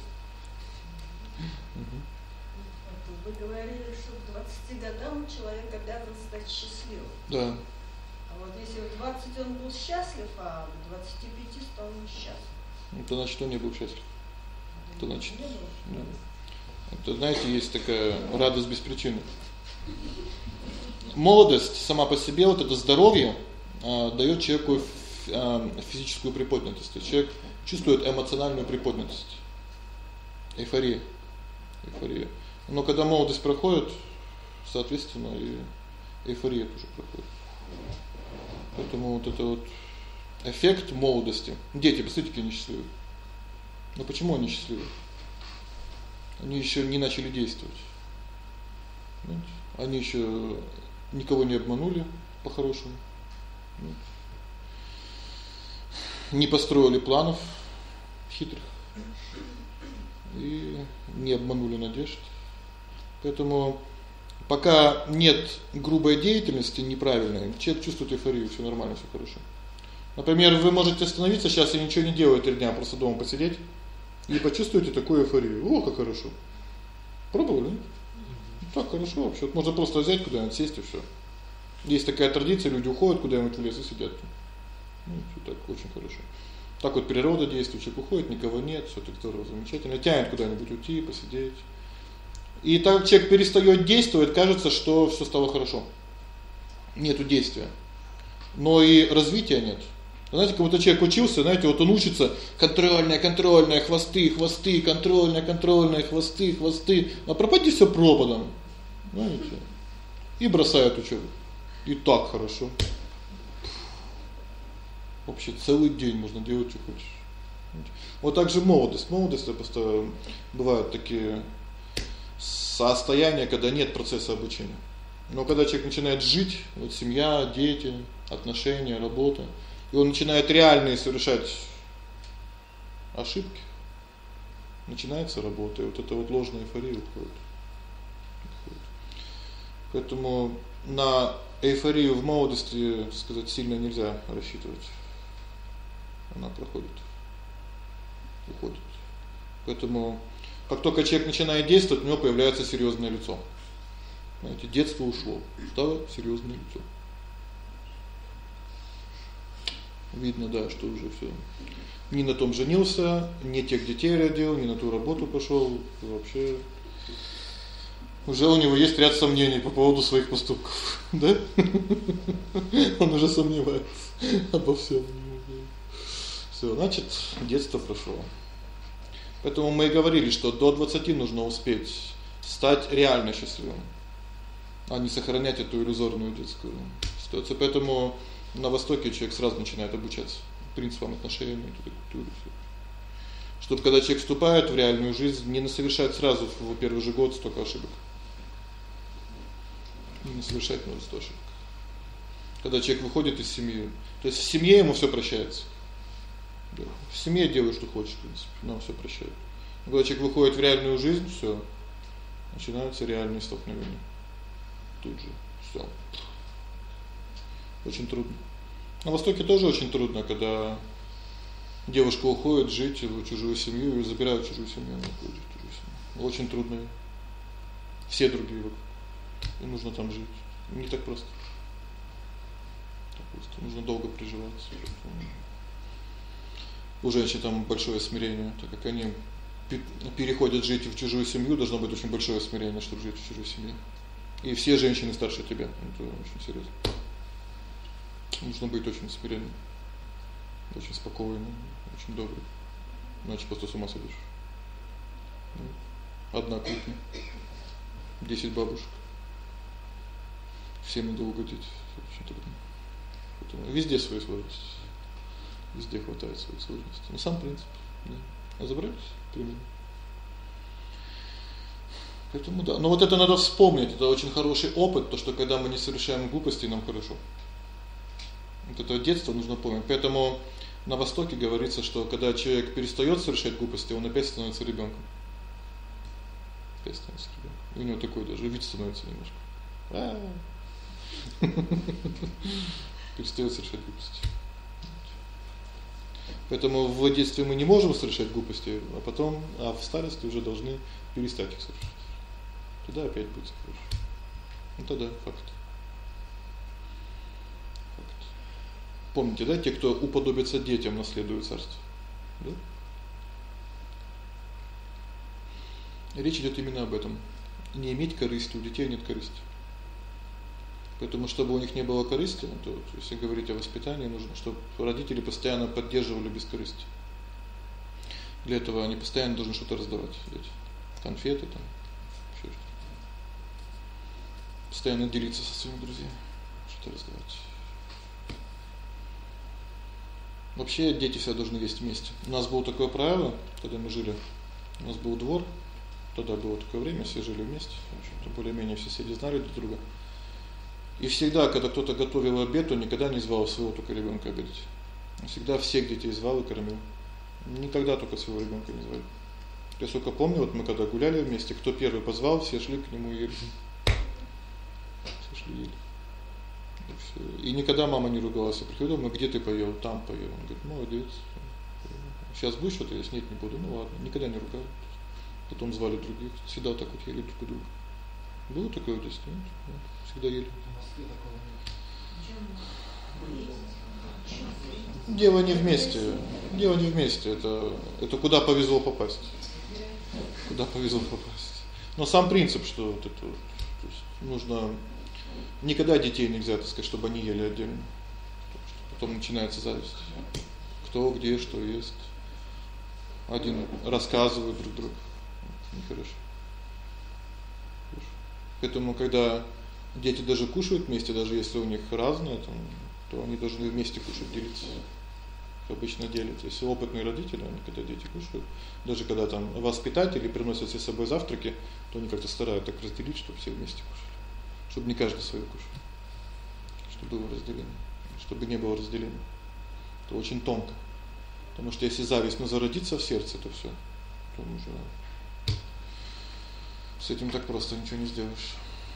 Вы говорили, что к 20 годам человек обязан стать счастливым. Да. А вот если в 20 он был счастлив, а в 25 стал несчастлив. Это значит, он не был счастлив. Это значит, да. Это, знаете, есть такая радость без причины. Молодость сама по себе, вот это здоровье, даёт человеку физическую приподнятость. Человек чувствует эмоциональную приподнятость. Эйфория. Но когда молодость проходит, соответственно, и эйфория тоже проходит. Поэтому вот это вот эффект молодости. Дети, посмотрите, какие они счастливые. Но почему они счастливы? Они ещё не начали действовать. Понимаете? Они ещё никого не обманули по-хорошему. Не построили планов хитрых. И не обманули надежд. Поэтому пока нет грубой деятельности неправильной, человек чувствует эйфорию, всё нормально, всё хорошо. Например, вы можете остановиться сейчас и ничего не делать 3 дня, просто дома посидеть и почувствуете такую эйфорию. О, как хорошо. Пробовали? Так хорошо вообще. Вот можно просто взять куда-нибудь, сесть и всё. Есть такая традиция, люди уходят куда-нибудь в лес и сидят. Ну, всё так очень хорошо. Так вот природа действует, человек уходит, никого нет, всё так здорово, замечательно. Тянет куда-нибудь уйти, посидеть. И так как человек перестаёт действовать, кажется, что всё стало хорошо. Нету действия. Но и развития нет. Знаете, как будто человек учился, знаете, вот он учится контрольная, хвосты, контрольная, хвосты. А пропади всё пропадом. Знаете? И бросает учёбу. И так хорошо. Вообще целый день можно делать, что хочешь. Вот так же молодость. Молодость это просто бывают такие состояния, когда нет процесса обучения. Но когда человек начинает жить, вот семья, дети, отношения, работа, и он начинает реальные совершать ошибки, начинается работа, и вот эта вот ложная эйфория уходит. Поэтому на эйфорию в молодости, так сказать, сильно нельзя рассчитывать. Она проходит. Уходит. Поэтому как только человек начинает действовать, у него появляется серьёзное лицо. Знаете, детство ушло, стало серьёзное лицо. Видно, да, что уже всё. Не на том женился, не тех детей родил, не на ту работу пошёл, вообще уже у него есть ряд сомнений по поводу своих поступков, да? Он уже сомневается обо всём. Всё, значит, детство прошло. Поэтому мы и говорили, что до 20 нужно успеть стать реально счастливым, а не сохранять эту иллюзорную детскую ситуацию. Поэтому на Востоке человек сразу начинает обучаться принципам отношений, культуре, всё. Чтобы когда человек вступает в реальную жизнь, не совершать сразу в первый же год столько ошибок. Не совершать множество ошибок. Когда человек выходит из семьи, то есть в семье ему всё прощается. Да. В семье делай, что хочешь, в принципе, но всё прощают. Когда человек выходит в реальную жизнь, всё. Начинаются реальные столкновения. Тут же всё. Очень трудно. На Востоке тоже очень трудно, когда девушка уходит жить в чужую семью и забирают чужую семью, она уходит в чужую семью. Очень трудно. Все другие вокруг. И нужно там жить. Не так просто. Так просто. Нужно долго приживаться. У женщин там большое смирение, так как они переходят жить в чужую семью, должно быть очень большое смирение, чтобы жить в чужой семье. И все женщины старше тебя. Это очень серьёзно. Нужно быть очень смиренным, очень спокойным, очень добрым. Иначе просто с ума сойдёшь. Одна кухня, 10 бабушек. Всем надо угодить. Очень трудно. Поэтому везде свои сложности. Везде хватает своих сложностей. Но сам принцип, да. Разобрались? Примерно. Поэтому да. Но вот это надо вспомнить. Это очень хороший опыт, то что когда мы не совершаем глупостей, нам хорошо. Вот это детство нужно помнить. Поэтому на Востоке говорится, что когда человек перестаёт совершать глупости, он опять становится ребёнком. Опять становится ребёнком. У него такой даже вид становится немножко. Перестаёт совершать глупости. Поэтому в детстве мы не можем совершать глупости, а потом, в старости уже должны перестать их совершать. Тогда опять будет хорошо. Ну тогда факт. Помните, да, те, кто уподобится детям, наследуют царство. Да? Речь идёт именно об этом. Не иметь корысти, у детей нет корысти. Поэтому чтобы у них не было корысти, то если говорить о воспитании, нужно, чтобы родители постоянно поддерживали бескорыстие. Для этого они постоянно должны что-то раздавать детям. Конфеты там, ещё что-то. Постоянно делиться со своими друзьями, что-то раздавать. Вообще дети всегда должны есть вместе. У нас было такое правило, когда мы жили. У нас был двор. Тогда было такое время, все жили вместе. В общем-то, более-менее все соседи знали друг друга. И всегда, когда кто-то готовил обед, он никогда не звал своего только ребёнка обедать. Он всегда всех детей звал и кормил. Никогда только своего ребёнка не звал. Я сколько помню, вот мы когда гуляли вместе, кто первый позвал, все шли к нему и ели. Все шли ели. И никогда мама не ругалась. Приходила, мы где ты поел? Там поел. Он говорит: "Молодец. Сейчас будешь что-то есть?" "Нет, не буду". "Ну ладно". Никогда не ругали. Потом звали других. Всегда так вот ели друг у друга. Было такое в детстве? Всегда ели. Дело не вместе. Дело не вместе. Это куда повезло попасть. Куда повезло попасть. Но сам принцип, что вот это, то есть нужно никогда детей нельзя, так сказать, чтобы они ели отдельно. Потом начинается зависть. Кто где что ест. Один рассказывает друг другу. Нехорошо. Поэтому когда дети даже кушают вместе, даже если у них разное там, то они должны вместе кушать, делиться. Обычно делятся. Если опытные родители, они когда дети кушают, даже когда там воспитатели приносят с собой завтраки, то они как-то стараются так разделить, чтобы все вместе кушали. Чтобы не каждый свой кушал. Чтобы было разделение, чтобы не было разделения. Это очень тонко. Потому что если зависть зародится в сердце, то всё. То уже с этим так просто ничего не сделаешь.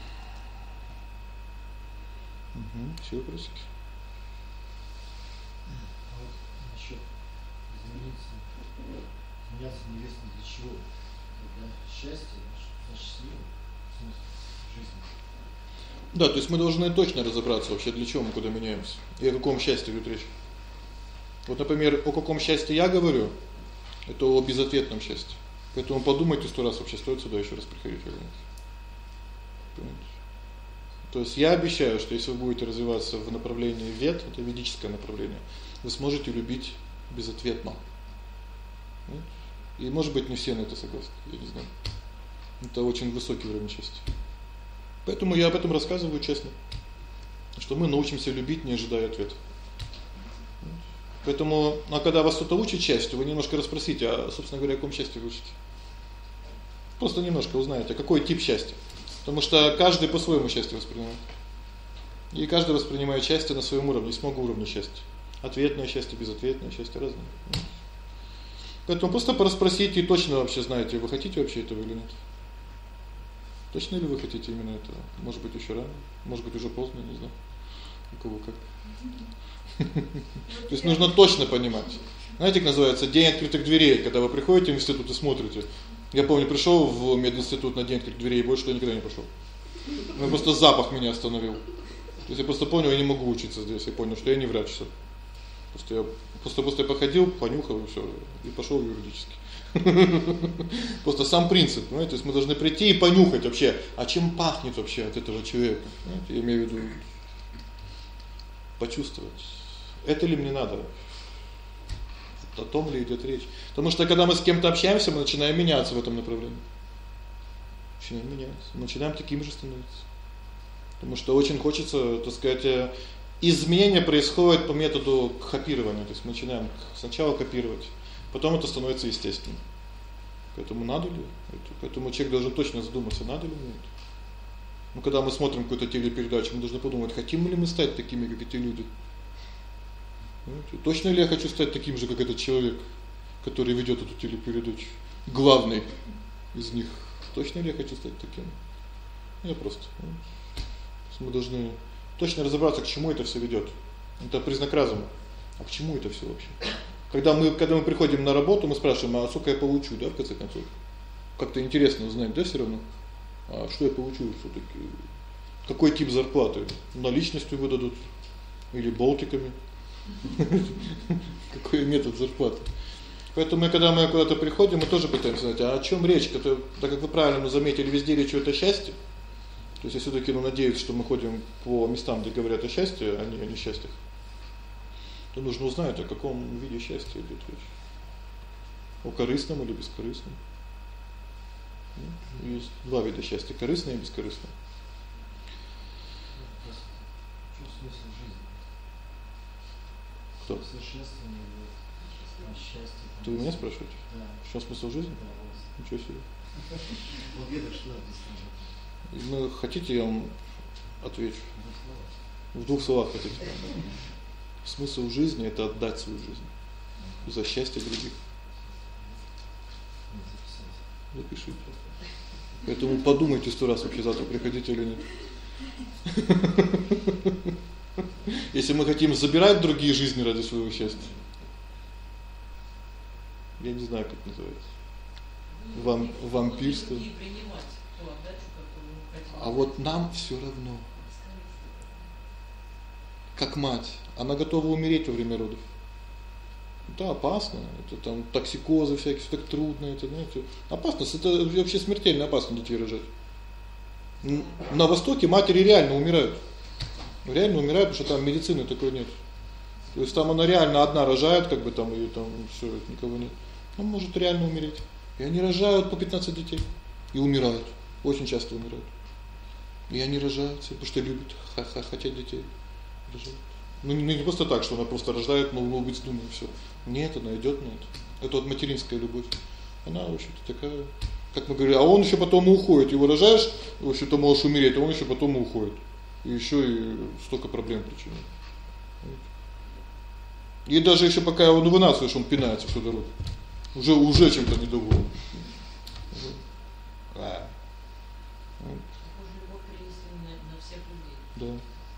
Ещё вопросы? А вот насчёт изменяться невестной для чего? Для счастья, счастливого в жизни. Да, то есть мы должны точно разобраться вообще, для чего мы куда меняемся. И о каком счастье идёт речь. Вот, например, о каком счастье я говорю, это о безответном счастье. Поэтому подумайте 100 раз, вообще стоит сюда еще раз приходить или нет. Понимаете? То есть я обещаю, что если вы будете развиваться в направлении вед, это ведическое направление, вы сможете любить безответно. И, может быть, не все на это согласны, я не знаю. Это очень высокий уровень счастья. Поэтому я об этом рассказываю честно. Что мы научимся любить, не ожидая ответа. Поэтому, когда вас кто-то учит счастью, вы немножко расспросите, а, собственно говоря, о каком счастье вы учите. Просто немножко узнаете, какой тип счастья. Потому что каждый по-своему счастье воспринимает. И каждый воспринимает счастье на своем уровне, есть много уровней счастья. Ответное счастье, безответное счастье разное. Поэтому просто расспросите, и точно вообще знаете, вы хотите вообще этого или нет. Точно ли вы хотите именно этого? Может быть, еще рано, может быть, уже поздно, не знаю. У кого как. То есть нужно точно понимать. Знаете, как называется день открытых дверей, когда вы приходите в институт и смотрите. Я помню, пришёл в мединститут на день открытых дверей, и больше никогда не пошёл. Ну просто запах меня остановил. То есть я просто понял, я не могу учиться здесь, я понял, что я не врач всё. Просто я походил, понюхал и всё, и пошёл в юридический. Просто сам принцип, понимаете? То есть мы должны прийти и понюхать вообще, а чем пахнет вообще от этого человека, понимаете? Я имею в виду почувствовать. Это ли мне надо? О том ли идёт речь? Потому что когда мы с кем-то общаемся, мы начинаем меняться в этом направлении. Начинаем меняться, мы начинаем таким же становиться. Потому что очень хочется, так сказать, изменения происходят по методу копирования. То есть мы начинаем сначала копировать, потом это становится естественным. Поэтому надо ли это? Поэтому человек должен точно задуматься, надо ли ему это. Ну когда мы смотрим какую-то телепередачу, мы должны подумать, хотим ли мы стать такими, как эти люди. Точно ли я хочу стать таким же, как этот человек, который ведёт эту телепередачу? Главный из них. Точно ли я хочу стать таким? Я просто. Мы должны точно разобраться, к чему это всё ведёт. Это признак разума. А к чему это всё вообще? Когда мы приходим на работу, мы спрашиваем: "А сколько я получу?" Да, в конце концов. Как-то интересно узнать, да, всё равно. А что я получу всё-таки? Какой тип зарплаты? Наличностью выдадут или болтиками? Какой метод зарплаты? Поэтому когда мы куда-то приходим, мы тоже пытаемся знать, а о чём речь? Это, так как вы правильно заметили, везде речь идёт о счастье. То есть я всё-таки надеюсь, что мы ходим по местам, где говорят о счастье, а не о несчастьях. То нужно узнать, о каком виде счастья идёт речь. О корыстном или бескорыстном. Есть два вида счастья: корыстное и бескорыстное. Кто? Ты меня спрашиваете? Да. Что смысл жизни? Да. Ничего себе. Вот это что написано? Ну, хотите, я вам отвечу. В двух словах хотите. Смысл жизни это отдать свою жизнь за счастье других. Запишите. Поэтому подумайте 100 раз, вообще завтра приходите или нет. Если мы хотим забирать другие жизни ради своего счастья. Я не знаю, как называется. Вампирство. А вот нам всё равно. Как мать, она готова умереть во время родов. Да, опасно. Это там токсикозы всякие, всё так трудно, это, знаете, опасно, это вообще смертельно опасно детей рожать. На Востоке матери реально умирают. Реально умирают, потому что там медицины такой нет. То есть там она реально одна рожает, как бы там и там всё, никого нет. Она может реально умереть. И они рожают по 15 детей и умирают. Очень часто умирают. И они рожают, потому что любят, хотят детей. Рожают. Ну не просто так, что она просто рождает, но быть с думой всё. Нет, она идёт на это. Это вот материнская любовь. Она вообще-то такая, как мы говорим, а он ещё потом и уходит. Его рожаешь, вообще-то можешь умереть, а он ещё потом и уходит. И ещё и столько проблем причиняет. И даже ещё пока он вынашиваешь, он пинается всю дорогу. Уже чем-то недоволен. Да.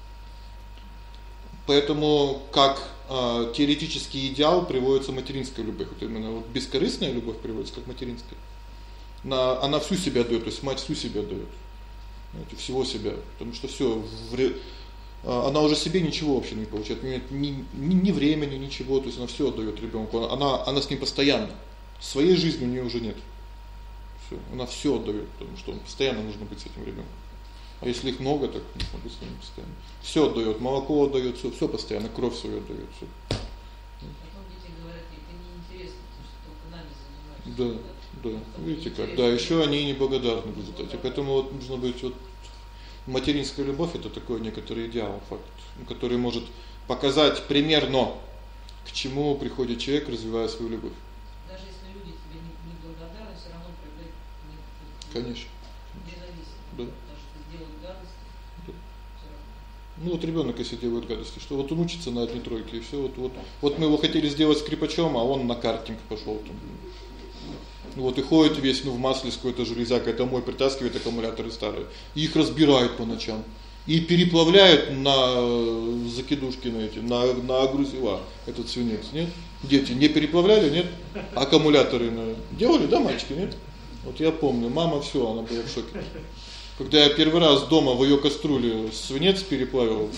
Поэтому как теоретический идеал приводится материнская любовь. Вот именно вот бескорыстная любовь приводится как материнская. Она всю себя даёт, то есть мать всю себя даёт. Знаете, всего себя, потому что всё она уже себе ничего вообще не получает, ни времени, ничего, то есть она всё отдаёт ребёнку. Она с ним постоянно. Своей жизни у неё уже нет. Всё, она всё отдаёт, потому что постоянно нужно быть с этим ребёнком. А если их много, так нужно быть с ним постоянно. Всё отдаёт, молоко отдаёт, всё постоянно, кровь свою отдаёт, всё. Потом дети говорят: "Это неинтересно, потому что только нами занимаешься". Да. Видите как? Да, ещё они неблагодарны в результате. Поэтому вот нужно быть вот материнская любовь это такой некоторый идеал, факт, который может показать примерно, к чему приходит человек, развивая свою любовь. Даже если люди тебе не благодарны, всё равно проявлять не. Конечно. Независимо. Да. Даже если делают гадости. Да. Всё равно. Ну вот ребёнок если делает гадости, что вот он учится на одни тройки и всё, вот мы его хотели сделать скрипачом, а он на картинг пошёл там. Ну вот и ходит весь, в масле с какой-то железякой домой, притаскивает аккумуляторы старые, и их разбирает по ночам и переплавляет на закидушки на эти, на грузила этот свинец, нет? Дети не переплавляли, нет? Аккумуляторы делали, да, мальчики, нет? Вот я помню, мама всё, она была в шоке. Когда я первый раз дома в её кастрюле свинец переплавил,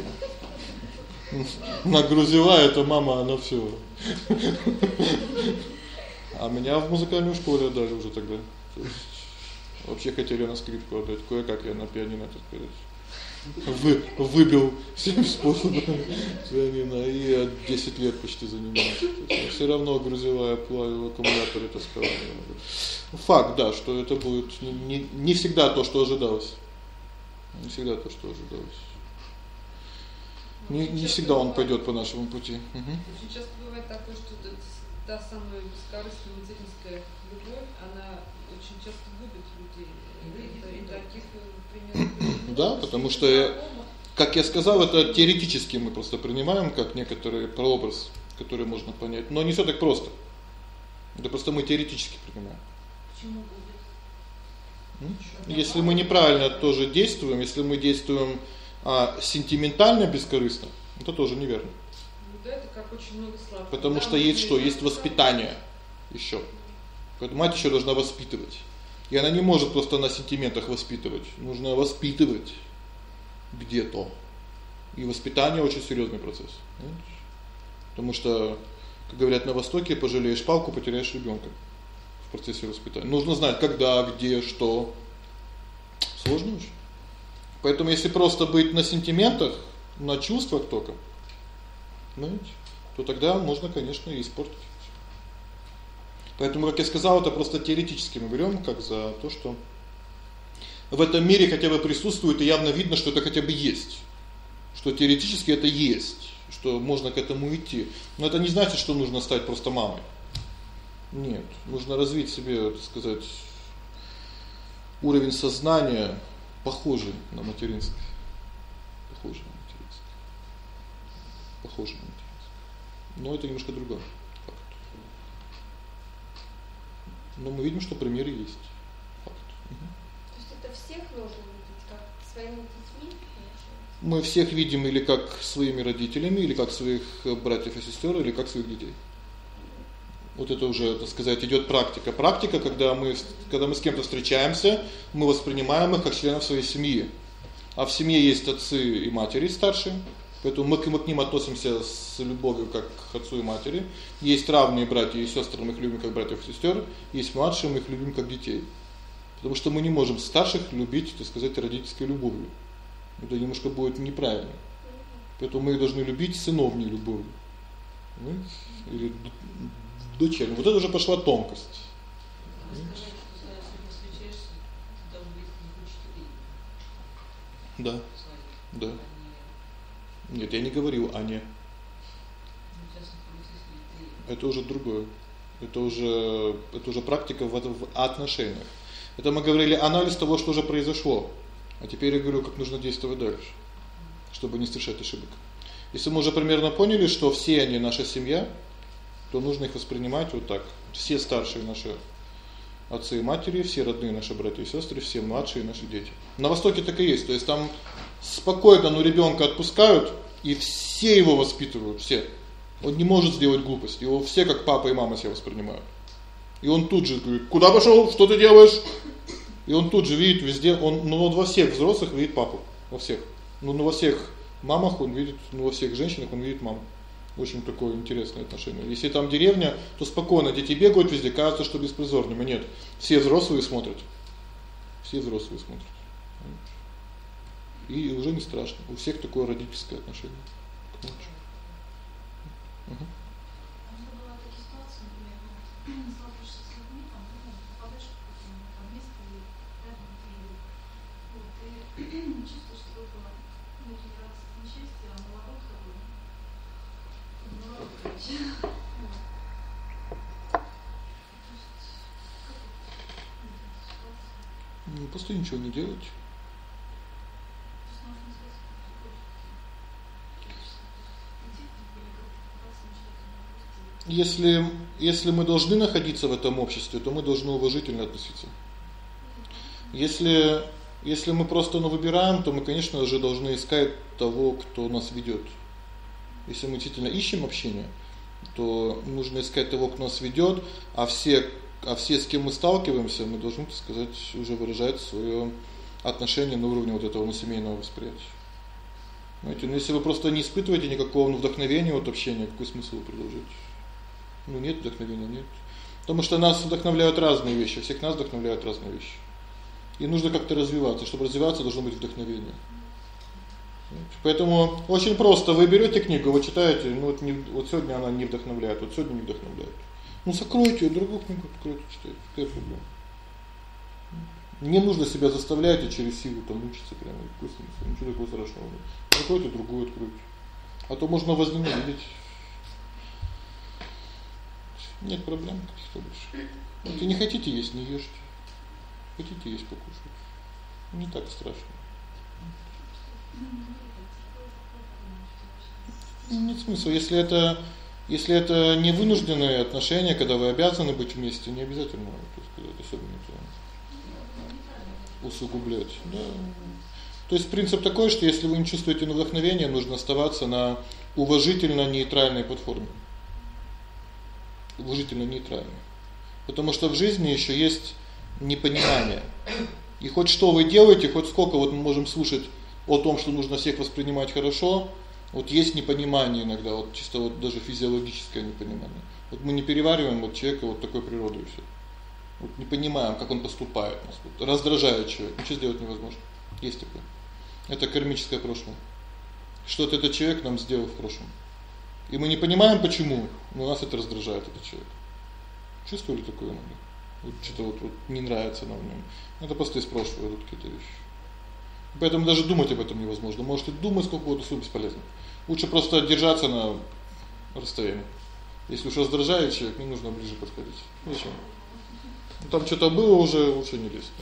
на грузила, это мама, она всё. А меня в музыкальную школу отдали уже тогда. То есть вообще хотели на скрипку отдать, кое-как я на пианино, так сказать. Выбил всеми способами пианино и 10 лет почти занимался. Всё равно грузовая плавила, аккумуляторы таскал. Факт, да, что это будет не всегда то, что ожидалось. Не всегда то, что ожидалось. Не всегда он пойдёт по нашему пути. Очень часто бывает такое, что та самая бескорыстная материнская любовь, она очень часто губит людей. И таких примеров. Да, потому что, как я сказал, это теоретически мы просто принимаем как некоторый прообраз, который можно понять, но не всё так просто. Это просто мы теоретически принимаем. Почему губит? Если мы неправильно тоже действуем, если мы действуем сентиментально бескорыстно, это тоже неверно. Да, это как очень много сладкого. Потому что есть что? Есть воспитание ещё. Поэтому мать ещё должна воспитывать. И она не может просто на сентиментах воспитывать. Нужно воспитывать где-то. И воспитание очень серьёзный процесс. Потому что, как говорят на Востоке, пожалеешь палку, потеряешь ребёнка в процессе воспитания. Нужно знать, когда, где, что. Сложно очень. Поэтому если просто быть на сентиментах, на чувствах только, знаете, то тогда можно, конечно, и испортить. Поэтому, как я сказал, это просто теоретически мы берём как за то, что в этом мире хотя бы присутствует, и явно видно, что это хотя бы есть. Что теоретически это есть, что можно к этому идти. Но это не значит, что нужно стать просто мамой. Нет, нужно развить себе, так сказать, уровень сознания, похожий на материнский. Похожий на материнский. Похожий на материнский. Но это немножко другой факт. Но мы видим, что примеры есть. Факт. То есть это всех нужно видеть как своими детьми? Мы всех видим или как своими родителями, или как своих братьев и сестер, или как своих детей. Вот это уже, так сказать, идёт практика. Практика, когда мы с кем-то встречаемся, мы воспринимаем их как членов своей семьи. А в семье есть отцы и матери старшие, поэтому мы к ним относимся с любовью как к отцу и матери. Есть равные братья и сестры, мы их любим как братьев и сестер, есть младшие, мы их любим как детей. Потому что мы не можем старших любить, так сказать, родительской любовью. Это немножко будет неправильно. Поэтому мы их должны любить сыновней любовью. Или дочерней. Вот это уже пошла тонкость. Да. Да. Нет, я не говорил о не. Это уже другое. Это уже практика в отношениях. Это мы говорили анализ того, что уже произошло. А теперь я говорю, как нужно действовать дальше, чтобы не совершать ошибок. Если мы уже примерно поняли, что все они наша семья, то нужно их воспринимать вот так. Все старшие наши отцы и матери, все родные наши братья и сестры, все младшие наши дети. На Востоке так и есть. То есть там спокойно, но ребёнка отпускают, и все его воспитывают, все. Он не может сделать глупость. Его все как папа и мама себя воспринимают. И он тут же говорит: "Куда пошёл? Что ты делаешь?" И он тут же видит везде, он во всех взрослых видит папу, во всех. Во всех мамах он видит, во всех женщинах он видит маму. Очень такое интересное отношение. Если там деревня, то спокойно, дети бегают везде, кажется, что беспризорными. Нет, все взрослые смотрят. Все взрослые смотрят. И уже не страшно. У всех такое родительское отношение к младшим. Просто ничего не делать. Если мы должны находиться в этом обществе, то мы должны уважительно относиться. Если мы просто выбираем, то мы, конечно же, должны искать того, кто нас ведёт. Если мы действительно ищем общение, то нужно искать того, кто нас ведёт, а все, с кем мы сталкиваемся, мы должны, так сказать, уже выражать своё отношение на уровне вот этого семейного восприятия. Знаете, если вы просто не испытываете никакого вдохновения от общения, какой смысл продолжать? Нет вдохновения, нет. Потому что нас вдохновляют разные вещи, всех нас вдохновляют разные вещи. И нужно как-то развиваться. Чтобы развиваться, должно быть вдохновение. Поэтому очень просто. Вы берёте книгу, вы читаете, вот сегодня она не вдохновляет, вот сегодня не вдохновляет. Закройте другую книгу, откройте, читайте. Какая проблема? Не нужно себя заставлять и через силу там учиться прямо, ничего такого страшного нет. Закройте другую, откройте. А то можно возненавидеть. Нет проблем каких-то больше. Вот и не хотите есть, не ешьте. Хотите есть, покушайте. Не так страшно. Нет смысла, если это не вынужденные отношения, когда вы обязаны быть вместе, не обязательно, так сказать, особенно это усугублять. Да. То есть принцип такой, что если вы не чувствуете вдохновения, нужно оставаться на уважительно-нейтральной платформе. Уважительно-нейтральной. Потому что в жизни ещё есть непонимание. И хоть что вы делаете, хоть сколько мы можем слушать о том, что нужно всех воспринимать хорошо, есть непонимание иногда, чисто даже физиологическое непонимание. Мы не перевариваем человека такой природой всё. Не понимаем, как он поступает, нас раздражает человек, ничего сделать невозможно. Есть такое. Это кармическое прошлое. Что-то этот человек нам сделал в прошлом. И мы не понимаем почему, но нас это раздражает, этот человек. Чувствовали такое иногда? Что-то не нравится нам в нём. Это просто из прошлого идут какие-то вещи. Поэтому даже думать об этом невозможно. Можете думать сколько угодно, всё бесполезно. Лучше просто держаться на расстоянии. Если уж раздражает человек, не нужно ближе подходить. Зачем? Там что-то было уже, лучше не лезть.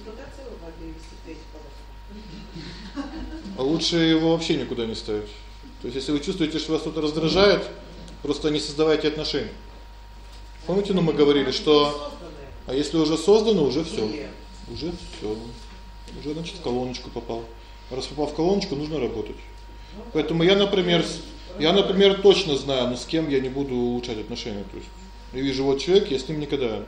А лучше его вообще никуда не ставить. То есть если вы чувствуете, что вас что-то раздражает, просто не создавайте отношений. Помните, мы говорили, что если уже создано, уже всё. Уже всё. Уже, значит, в колоночку попал. Раз попал в колоночку, нужно работать. Поэтому я, например, точно знаю, с кем я не буду улучшать отношения. То есть я вижу человек, я с ним никогда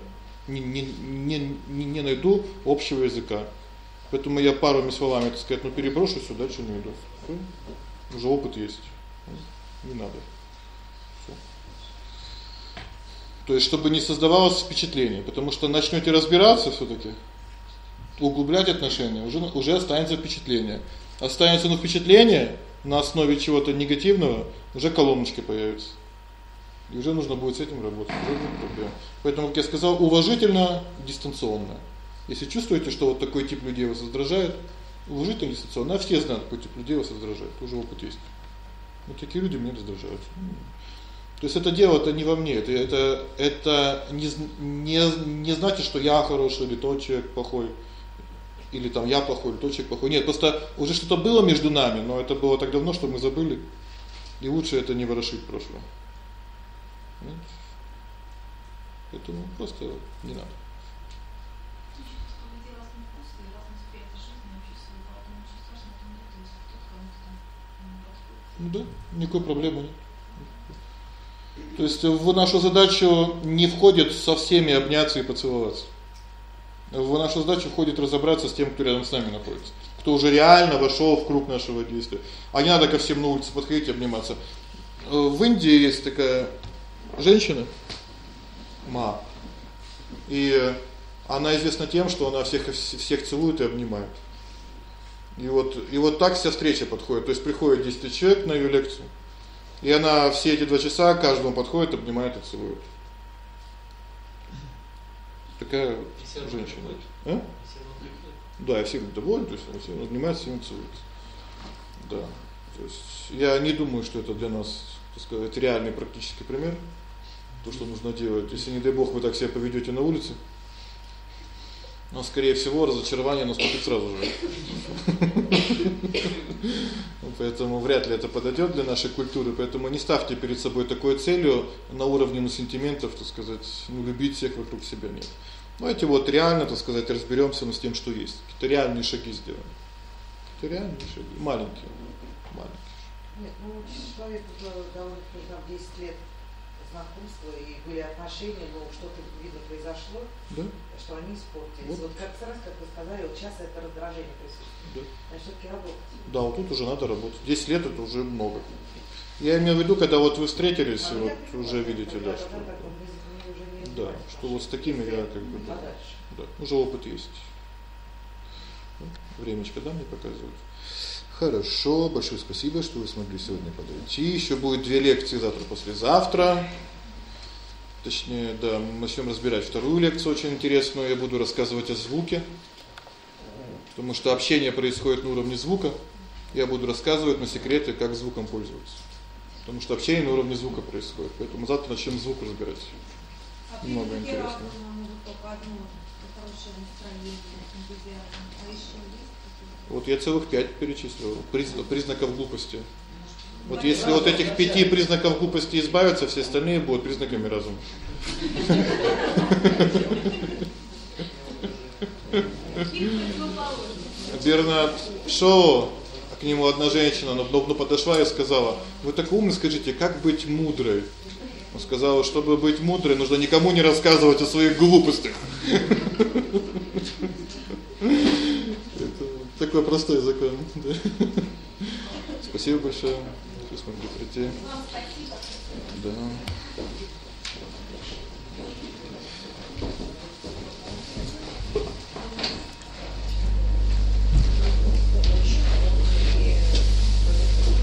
не найду общего языка. Поэтому я парами словами, так сказать, переброшу сюда, дальше не иду. Уже опыт есть. Не надо. Всё. То есть чтобы не создавалось впечатление, потому что начнёте разбираться всё-таки, углублять отношения, уже останется впечатление. Останется впечатление на основе чего-то негативного, уже колоночки появятся. И уже нужно будет с этим работать. Поэтому, как я сказал, уважительно, дистанционно. Если чувствуете, что такой тип людей вас раздражает, уважительно, дистанционно. А все знают, какой тип людей вас раздражает. Уже опыт есть. Такие люди меня раздражают. То есть это дело-то не во мне. Это не значит, что я хороший или тот человек плохой. Или там я плохой, или тот человек плохой. Нет, просто уже что-то было между нами, но это было так давно, что мы забыли. И лучше это не ворошить прошлое. Поэтому просто не надо. Да, никакой проблемы нет. То есть в нашу задачу не входит со всеми обняться и поцеловаться. В нашу задачу входит разобраться с тем, кто рядом с нами находится, кто уже реально вошёл в круг нашего действия. А не надо ко всем на улице подходить и обниматься. В Индии есть такая женщина, ма. И она известна тем, что она всех целует и обнимает. И вот так вся встреча подходит. То есть приходит 10 человек на её лекцию. И она все эти 2 часа каждому подходит, обнимает и целует. Такая женщина. А? Да, и все довольны, то есть все обнимают, все целуют. Да. То есть я не думаю, что это для нас, так сказать, реальный практический пример, то, что нужно делать. Если не дай бог вы так себя поведёте на улице, но скорее всего разочарование наступит сразу же. Поэтому вряд ли это подойдёт для нашей культуры, поэтому не ставьте перед собой такой целью на уровне сентиментов, так сказать, любить всех вокруг себя, нет. Давайте вот реально, так сказать, разберёмся с тем, что есть. Какие-то реальные шаги сделаем. Это реальные шаги, маленькие. Нет, человек довольно там 10 лет знакомства и были отношения, но что-то видно произошло, да? Что они испортились. Вот как раз, как вы сказали, вот сейчас это раздражение присутствует. Да. Значит, всё-таки работать. Да, вот тут уже надо работать. 10 лет это уже много. Я имею в виду, когда вот вы встретились, и вот уже видите, да, что да, что вот с такими я как бы да, уже опыт есть. Времечко да мне показывают. Хорошо, большое спасибо, что вы смогли сегодня подойти. Ещё будет 2 лекции завтра, послезавтра. Точнее, да, мы начнём разбирать вторую лекцию, очень интересную. Я буду рассказывать о звуке. Потому что общение происходит на уровне звука. Я буду рассказывать на секреты, как звуком пользоваться. Потому что общение на уровне звука происходит. Поэтому завтра начнём звук разбирать. Много интересного. Вот я целых 5 перечислил признаков глупости. Вот если вот этих 5 признаков глупости избавиться, все остальные будут признаками разума. Бернард Шоу, к нему одна женщина, но подошла и сказала: "Вы так умны, скажите, как быть мудрой?" Он сказал: "Чтобы быть мудрой, нужно никому не рассказывать о своих глупостях". Такой простой закон, да. Спасибо большое, что смогли прийти. Да.